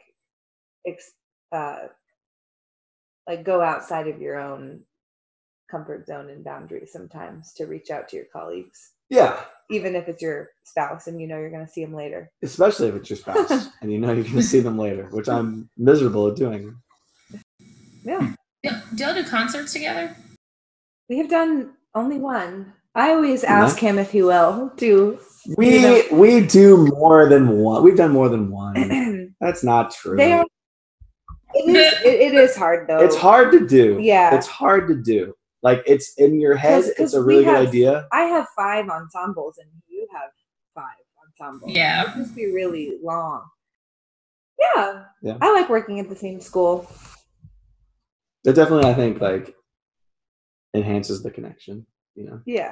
go outside of your own comfort zone and boundaries sometimes to reach out to your colleagues. Yeah. Even if it's your spouse and you know you're going to see them later. Especially if it's your spouse and you know you're going to see them later, which I'm miserable at doing. Yeah. Do y'all do concerts together? We have done only one. I always ask him if he will do. We do more than one. We've done more than one. That's not true. It is hard though. It's hard to do. Yeah. It's hard to do. Like it's in your head. It's a really good idea. I have 5 ensembles and you have 5 ensembles. Yeah. It must be really long. Yeah. Yeah. I like working at the same school. It definitely, I think, like enhances the connection, Yeah.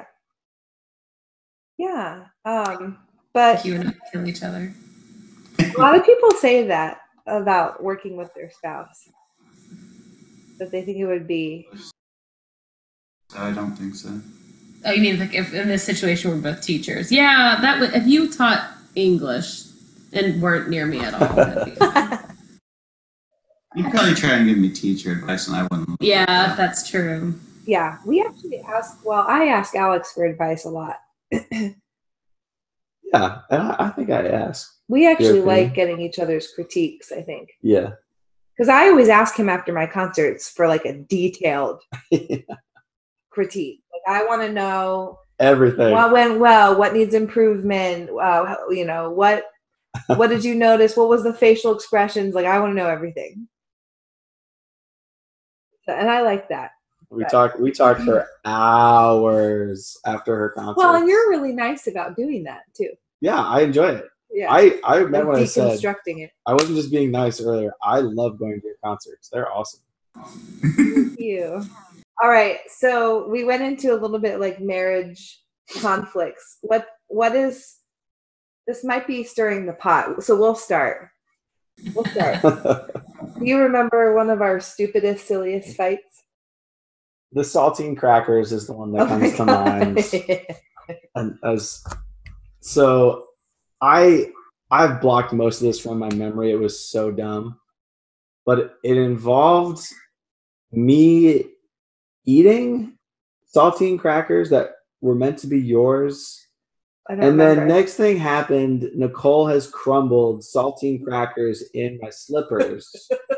Yeah. But you and I kill each other. a lot of people say that about working with their spouse. That they think it would be. I don't think so. Oh, you mean like if in this situation we're both teachers? Yeah, that would. If you taught English and weren't near me at all, that'd be fine. You'd probably try and give me teacher advice, and I wouldn't. Yeah, that's true. Yeah, we actually I ask Alex for advice a lot. Yeah, and I think I ask. We actually like getting each other's critiques, I think. Yeah. Because I always ask him after my concerts for like a detailed critique. Like I want to know everything. What went well, what needs improvement, what did you notice? What was the facial expressions? Like I want to know everything. And I like that. We talked for hours after her concert. Well, and you're really nice about doing that too. Yeah, I enjoy it. Yeah. I meant what I said. Deconstructing it. I wasn't just being nice earlier. I love going to your concerts. They're awesome. Thank you. All right. So we went into a little bit like marriage conflicts. What is this might be stirring the pot. So we'll start. Do you remember one of our stupidest, silliest fights? The saltine crackers is the one that comes to mind. So I've blocked most of this from my memory. It was so dumb, but it involved me eating saltine crackers that were meant to be yours. And then next thing happened, Nicole has crumbled saltine crackers in my slippers.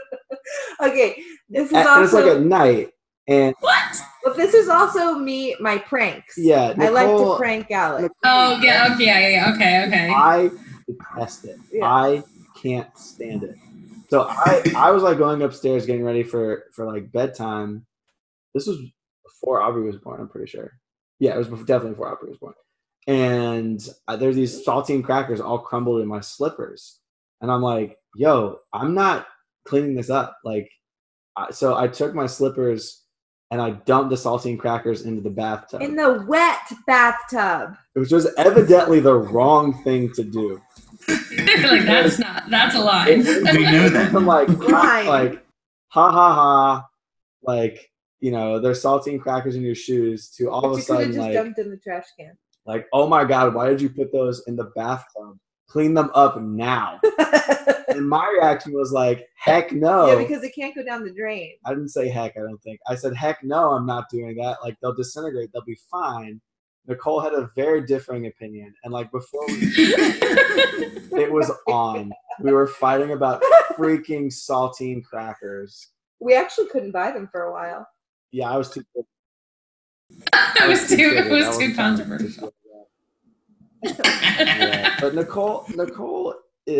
Okay, this is and it's like at night. And what? But this is also my pranks. Yeah, Nicole, I like to prank Alex. Oh yeah, okay. I detest it. Yeah. I can't stand it. So I was like going upstairs getting ready for like bedtime. This was before Aubrey was born, I'm pretty sure. Yeah, it was definitely before Aubrey was born. And there's these saltine crackers all crumbled in my slippers. And I'm like, yo, I'm not cleaning this up. Like, so I took my slippers and I dumped the saltine crackers into the bathtub. In the wet bathtub. It was just evidently the wrong thing to do. Like, that's a lie. We know that. From like ha ha ha, like, there's saltine crackers in your shoes to all of a sudden just dumped in the trash can. Like, oh my God, why did you put those in the bathtub? Clean them up now. And my reaction was like, heck no. Yeah, because it can't go down the drain. I didn't say heck, I don't think. I said, heck no, I'm not doing that. Like, they'll disintegrate. They'll be fine. Nicole had a very differing opinion. And like before it was on. We were fighting about freaking saltine crackers. We actually couldn't buy them for a while. Yeah, I was too It was too controversial. Yeah. But Nicole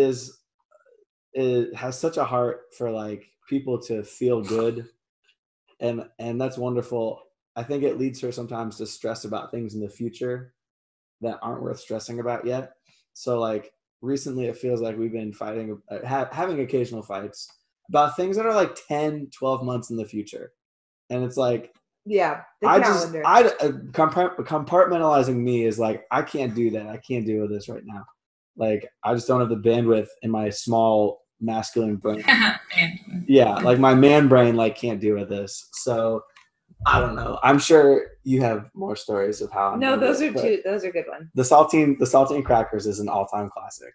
has such a heart for like people to feel good, and that's wonderful. I think it leads her sometimes to stress about things in the future that aren't worth stressing about yet. So like recently it feels like we've been fighting, having occasional fights about things that are like 10, 12 months in the future. And it's like, Yeah, the I calendar. compartmentalizing me is like, I can't do that. I can't deal with this right now. Like, I just don't have the bandwidth in my small masculine brain. Yeah, like my man brain like can't deal with this. So I don't know. I'm sure you have more stories of how. No, those are those are good ones. The saltine crackers is an all-time classic.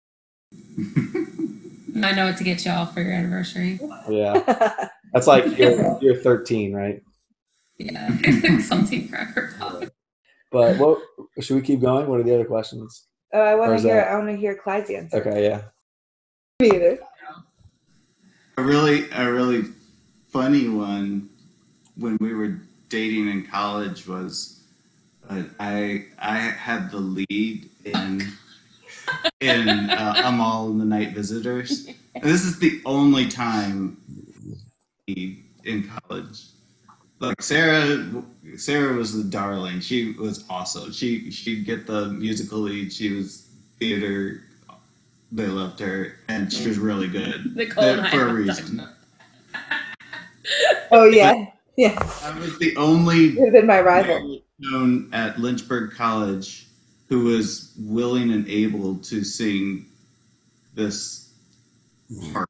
I know what to get y'all for your anniversary. Yeah, that's like you're 13, right? Yeah, saltine cracker pop. But what should we keep going? What are the other questions? Oh, I want Or to is hear. that- I want to hear Clyde's answer. Okay, yeah. Me either. A really funny one when we were dating in college was I had the lead in Amal and the Night Visitors. And this is the only time in college. Like Sarah was the darling. She was awesome. She'd get the musical lead. She was theater. They loved her, and she was really good Nicole and I for a have reason. talked Oh yeah, yeah. I was the only You've been my rival. known at Lynchburg College who was willing and able to sing this part.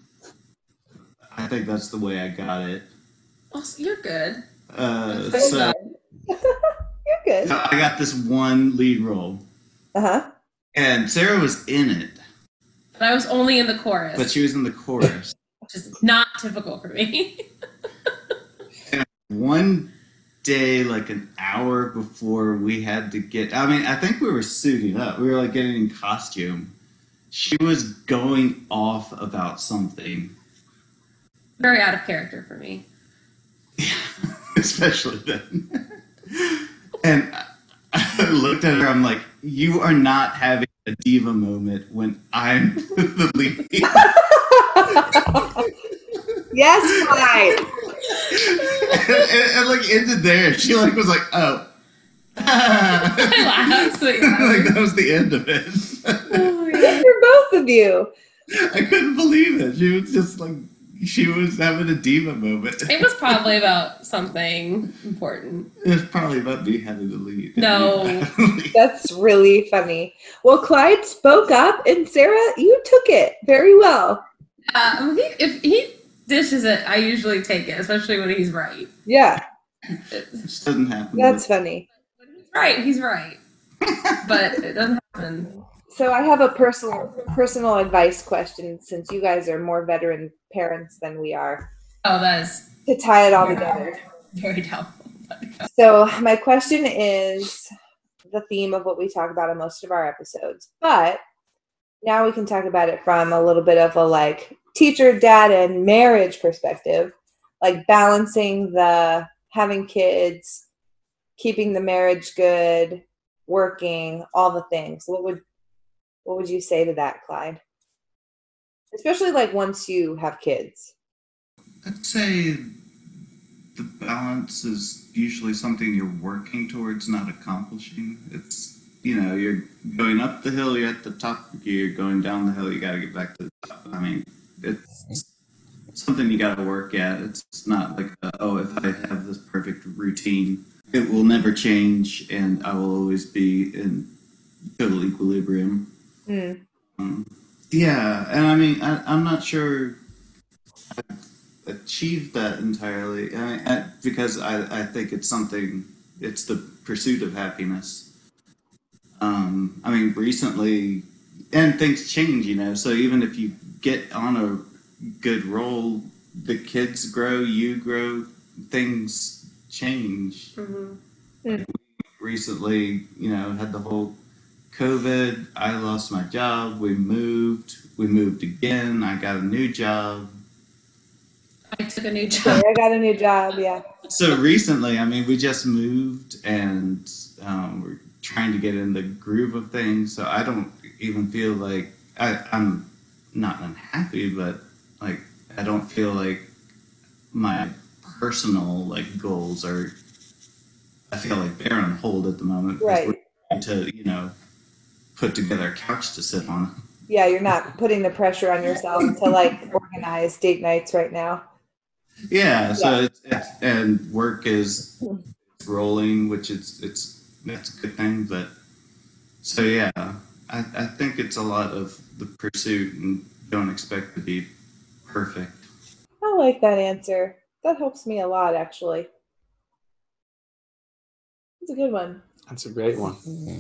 I think that's the way I got it. Oh, so you're good. So You're good. I got this one lead role, and Sarah was in it, But I was only in the chorus, but she was in the chorus. which is not typical for me. And one day, like an hour before we had to get, I think we were suiting up. We were like getting in costume. She was going off about something. Very out of character for me. Especially then. And I looked at her, I'm like, you are not having a diva moment when I'm the lead. Yes, Clyde. and like ended there. She like was like, oh. I laughed. Like that was the end of it. Good for both of you. I couldn't believe it. She was just like, she was having a diva moment. It was probably about something important. It was probably about me having to leave. No. That's really funny. Well, Clyde spoke up, and Sarah, you took it very well. If he dishes it, I usually take it, especially when he's right. Yeah, It just doesn't happen. that's funny. When he's right, he's right. But it doesn't happen. So I have a personal advice question, since you guys are more veteran parents than we are, Oh, that is to tie it all together. very doubtful. So my question is the theme of what we talk about in most of our episodes, but now we can talk about it from a little bit of a like teacher, dad, and marriage perspective, like balancing the having kids, keeping the marriage good, working, all the things. What would you say to that, Clyde? Especially like once you have kids. I'd say the balance is usually something you're working towards, not accomplishing. It's, you're going up the hill, you're at the top, you're going down the hill, you got to get back to the top. I mean, it's something you got to work at. It's not like, if I have this perfect routine, it will never change and I will always be in total equilibrium. Yeah, and I mean, I'm not sure I've achieved that entirely. Because I think it's the pursuit of happiness. Recently, and things change, so even if you get on a good roll, the kids grow, you grow, things change. Mm-hmm. Like we recently, had the whole COVID, I lost my job, we moved again, I got a new job. took a new job. I got a new job. Yeah. So recently, I mean, we just moved and we're trying to get in the groove of things. So I don't even feel like I'm not unhappy, but like I don't feel like my personal like goals are. I feel like they're on hold at the moment because Right. we're trying to put together a couch to sit on. Yeah, you're not putting the pressure on yourself to like organize date nights right now. Yeah. So it's and work is rolling, which that's a good thing. But so yeah, I think it's a lot of the pursuit and don't expect to be perfect. I like that answer. That helps me a lot, actually. It's a good one. That's a great one.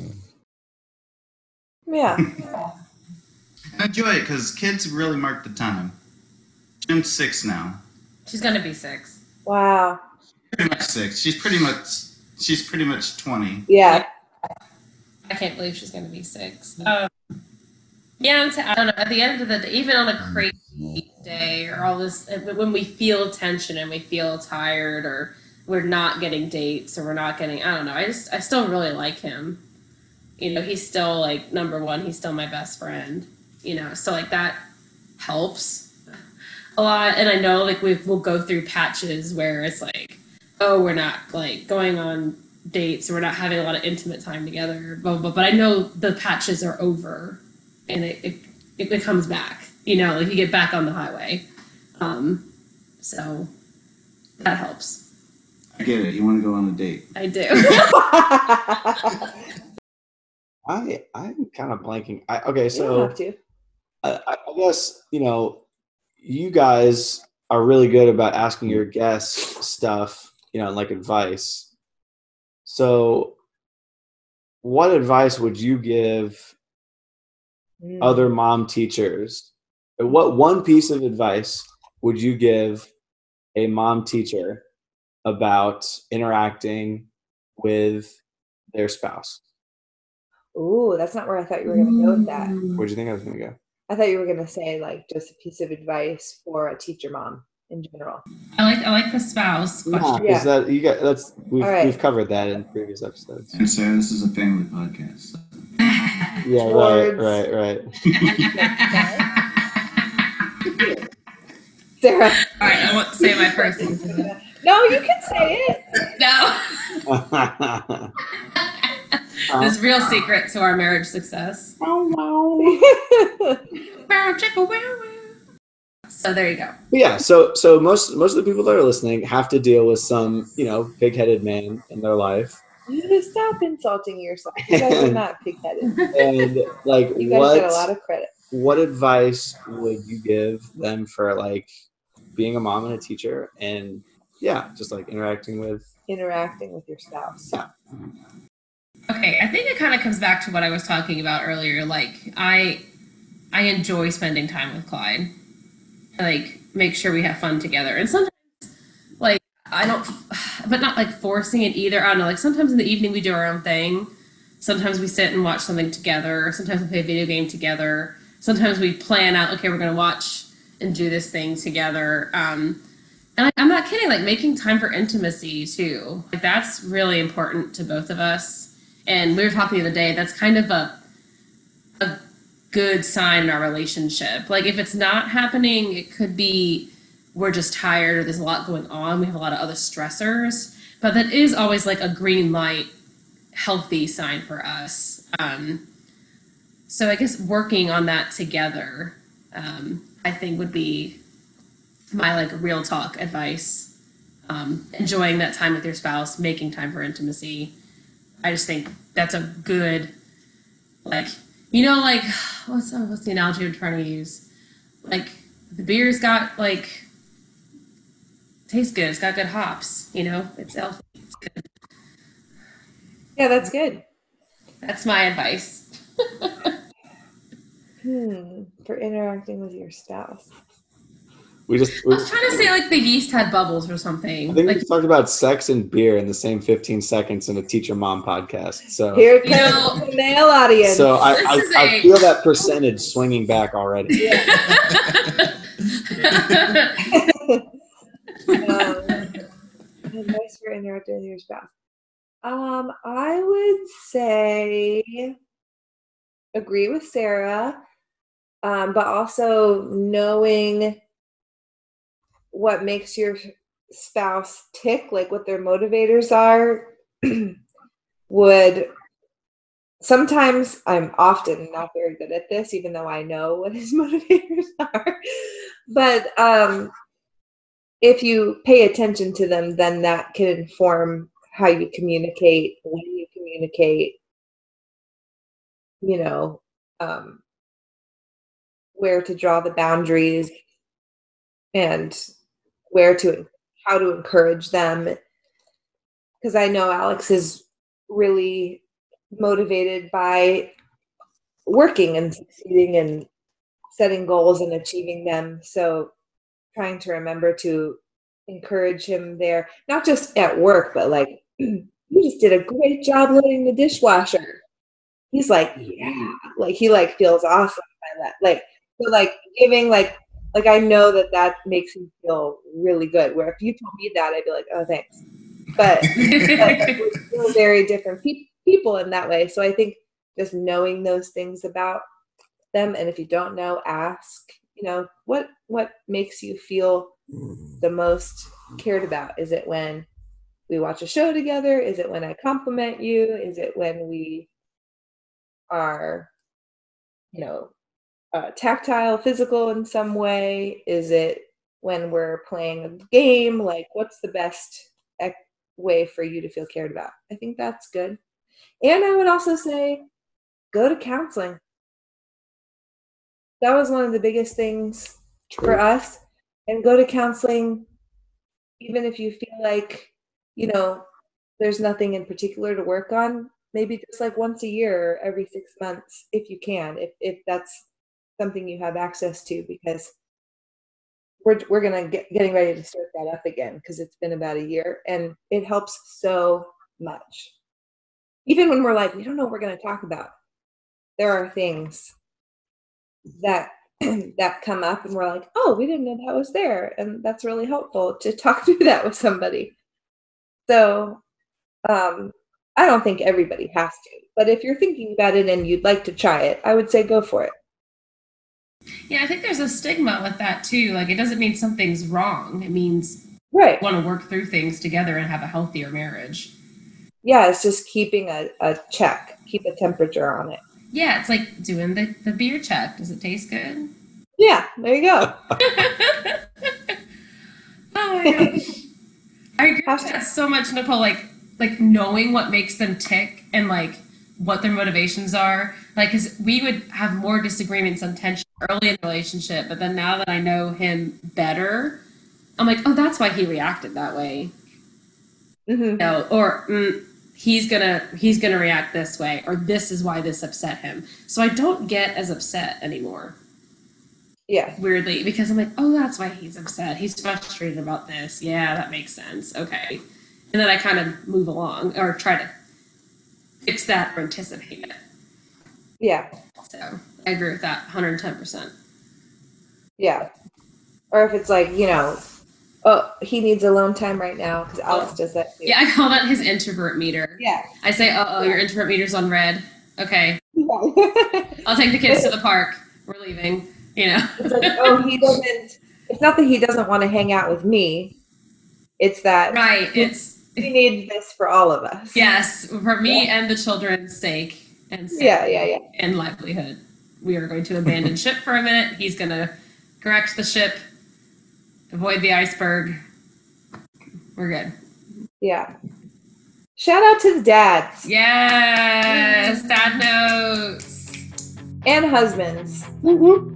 Yeah. I enjoy it because kids really mark the time. Jim's 6 now. She's gonna be 6. Wow. Pretty much 6. She's pretty much 20. Yeah. I can't believe she's gonna be 6. Yeah, I don't know. At the end of the day, even on a crazy day or all this, when we feel tension and we feel tired or we're not getting dates or we're not getting, I don't know. I still really like him. He's still like number one. He's still my best friend. So like that helps a lot. And I know like we'll go through patches where it's like, oh, we're not like going on dates or we're not having a lot of intimate time together. But I know the patches are over and it comes back. Like you get back on the highway. So that helps. I get it. You want to go on a date. I do. I'm kind of blanking. You don't have to. I guess, you guys are really good about asking your guests stuff, like advice. So what advice would you give other mom teachers? What one piece of advice would you give a mom teacher about interacting with their spouse? Ooh, that's not where I thought you were going to go with that. Where do you think I was going to go? I thought you were going to say like just a piece of advice for a teacher mom in general. I like the spouse question. Yeah. We've covered that in previous episodes. And Sarah, this is a family podcast. Yeah, right. Sarah. All right, I won't say my person. No, you can say it. No. This real secret to our marriage success. So there you go. Yeah, so most of the people that are listening have to deal with some, pig-headed man in their life. You just stop insulting yourself. You guys are not pig-headed. And like, you guys get a lot of credit. What advice would you give them for like being a mom and a teacher, and just like interacting with your spouse? Yeah. Okay, I think it kind of comes back to what I was talking about earlier. Like, I enjoy spending time with Clyde. Like, make sure we have fun together. And sometimes, like, but not like forcing it either. I don't know, like sometimes in the evening we do our own thing. Sometimes we sit and watch something together. Sometimes we play a video game together. Sometimes we plan out, okay, we're going to watch and do this thing together. And I'm not kidding, like making time for intimacy too. Like that's really important to both of us. And we were talking the other day, that's kind of a good sign in our relationship. Like if it's not happening, it could be we're just tired or there's a lot going on. We have a lot of other stressors. But that is always like a green light, healthy sign for us. So I guess working on that together, I think would be my like real talk advice. Enjoying that time with your spouse, making time for intimacy. I just think that's a good, like, like, what's the analogy I'm trying to use? Like, the beer's got, like, tastes good. It's got good hops, it's healthy. It's good. Yeah, that's good. That's my advice. For interacting with your spouse. I was trying to say like the yeast had bubbles or something. I think like, we talked about sex and beer in the same 15 seconds in a teacher mom podcast. So here comes the male audience. So I feel that percentage swinging back already. Yeah. Advice for interacting with your spouse. I would say agree with Sarah, but also knowing what makes your spouse tick, like what their motivators are, would sometimes I'm often not very good at this, even though I know what his motivators are. But if you pay attention to them, then that can inform how you communicate, when you communicate, where to draw the boundaries and how to encourage them. Because I know Alex is really motivated by working and succeeding and setting goals and achieving them. So trying to remember to encourage him there, not just at work, but like, you just did a great job loading the dishwasher. He's like, yeah, like he like feels awesome by that. Like, so like giving like I know that makes him feel really good. Where if you told me that, I'd be like, oh, thanks. But we're still very different people in that way. So I think just knowing those things about them, and if you don't know, ask. What makes you feel the most cared about? Is it when we watch a show together? Is it when I compliment you? Is it when we are, tactile, physical in some way? Is it when we're playing a game? Like, what's the best way for you to feel cared about? I think that's good. And I would also say, go to counseling. That was one of the biggest things for us. And go to counseling, even if you feel like, there's nothing in particular to work on. Maybe just like once a year or every 6 months, if you can, if that's something you have access to, because we're gonna getting ready to start that up again, because it's been about a year, and it helps so much. Even when we're like, we don't know what we're going to talk about, there are things that come up, and we're like, oh, we didn't know that was there, and that's really helpful to talk through that with somebody. So I don't think everybody has to, but if you're thinking about it and you'd like to try it, I would say go for it. Yeah, I think there's a stigma with that too. Like, it doesn't mean something's wrong. It means right. You want to work through things together and have a healthier marriage. Yeah, it's just keeping a check, keep a temperature on it. Yeah, it's like doing the beer check. Does it taste good? Yeah, there you go. Oh my gosh. I agree with that so much, Nicole. Like knowing what makes them tick and like what their motivations are. Like, because we would have more disagreements and tension early in the relationship, but then now that I know him better, I'm like, oh, that's why he reacted that way. Mm-hmm. Or he's gonna react this way, or this is why this upset him. So I don't get as upset anymore. Yeah. Weirdly, because I'm like, oh, that's why he's upset. He's frustrated about this. Yeah, that makes sense. Okay. And then I kind of move along or try to fix that or anticipate it. Yeah. So I agree with that 110%. Yeah. Or if it's like, oh, he needs alone time right now, because Alex does that too. Yeah, I call that his introvert meter. Yeah. I say, your introvert meter's on red. Okay. I'll take the kids to the park. We're leaving. It's like, oh, it's not that he doesn't want to hang out with me. It's that right. He needs this for all of us. Yes, for me and the children's sake and and livelihood. We are going to abandon ship for a minute. He's going to correct the ship, avoid the iceberg. We're good. Yeah. Shout out to the dads. Yes, dad notes. And husbands. Woo-woo.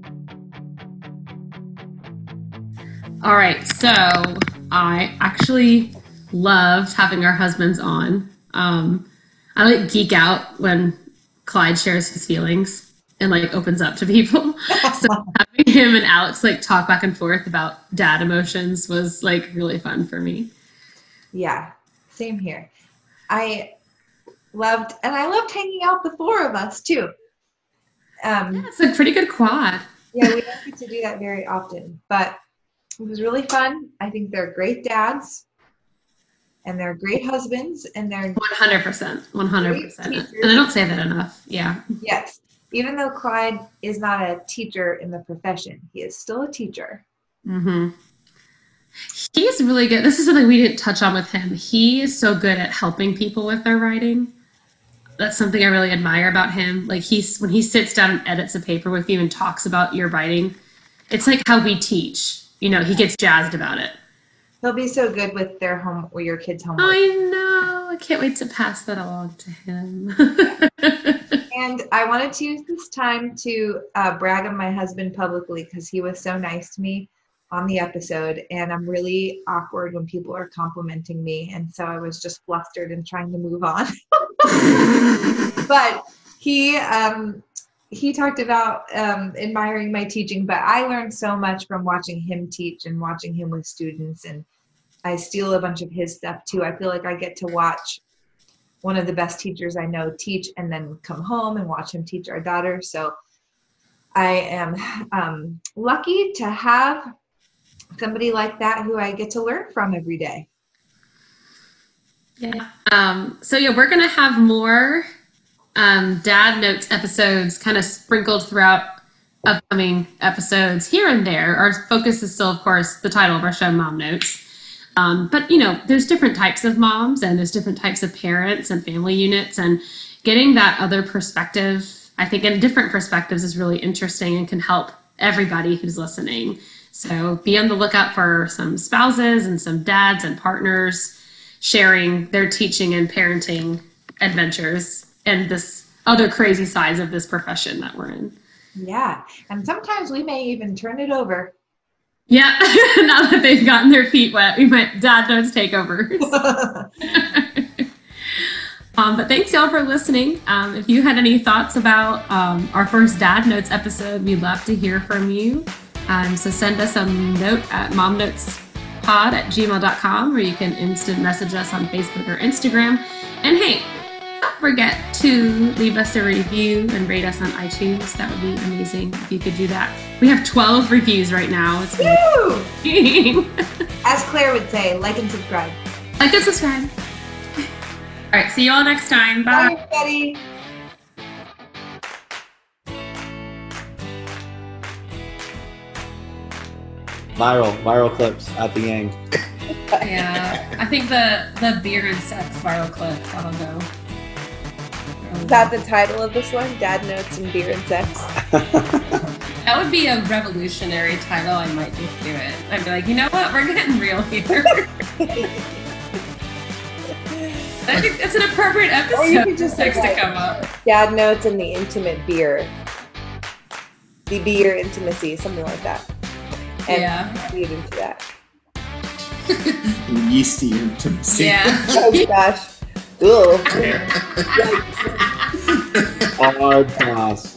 All right, so I actually loved having our husbands on. I like geek out when Clyde shares his feelings and like opens up to people. So having him and Alex like talk back and forth about dad emotions was like really fun for me. Yeah, same here. I loved hanging out, the four of us too. Yeah, it's a pretty good quad. Yeah, we don't get to do that very often, but It was really fun. I think they're great dads, and they're great husbands, and they're 100%. 100%. teachers. And I don't say that enough. Yeah. Yes. Even though Clyde is not a teacher in the profession, he is still a teacher. Mm-hmm. He's really good. This is something we didn't touch on with him. He is so good at helping people with their writing. That's something I really admire about him. Like when he sits down and edits a paper with you and talks about your writing, it's like how we teach. You know, he gets jazzed about it. He'll be so good with their or your kids' homework. I know. I can't wait to pass that along to him. And I wanted to use this time to brag on my husband publicly because he was so nice to me on the episode, and I'm really awkward when people are complimenting me, and so I was just flustered and trying to move on. But he talked about admiring my teaching, but I learned so much from watching him teach and watching him with students, and I steal a bunch of his stuff too. I feel like I get to watch one of the best teachers I know teach and then come home and watch him teach our daughter. So I am lucky to have somebody like that who I get to learn from every day. Yeah. So yeah, we're going to have more Dad Notes episodes kind of sprinkled throughout upcoming episodes here and there. Our focus is still, of course, the title of our show, Mom Notes. But, you know, there's different types of moms and there's different types of parents and family units, and getting that other perspective, I think, in different perspectives is really interesting and can help everybody who's listening. So be on the lookout for some spouses and some dads and partners sharing their teaching and parenting adventures and this other crazy sides of this profession that we're in. Yeah. And sometimes we may even turn it over. Yeah. Now that they've gotten their feet wet, we might Dad Notes takeovers. But thanks y'all for listening. If you had any thoughts about our first Dad Notes episode, we'd love to hear from you. So send us a note at momnotespod@gmail.com, or you can instant message us on Facebook or Instagram. And hey, don't forget to leave us a review and rate us on iTunes. That would be amazing if you could do that. We have 12 reviews right now. It's Woo! As Claire would say, like and subscribe. Like and subscribe. All right, see you all next time. Bye. Bye, everybody. Viral clips at the gang. Yeah, I think the beer and sex viral clip, that'll go. Is that the title of this one? Dad Notes and Beer and Sex? That would be a revolutionary title. I might just do it. I'd be like, you know what? We're getting real here. I think it's an appropriate episode. Or you could just next say, to come up. Dad Notes and the Intimate Beer. The beer intimacy, something like that. And Yeah. lead into that. Yeasty intimacy. Yeah. Oh gosh. Ugh. Hard pass.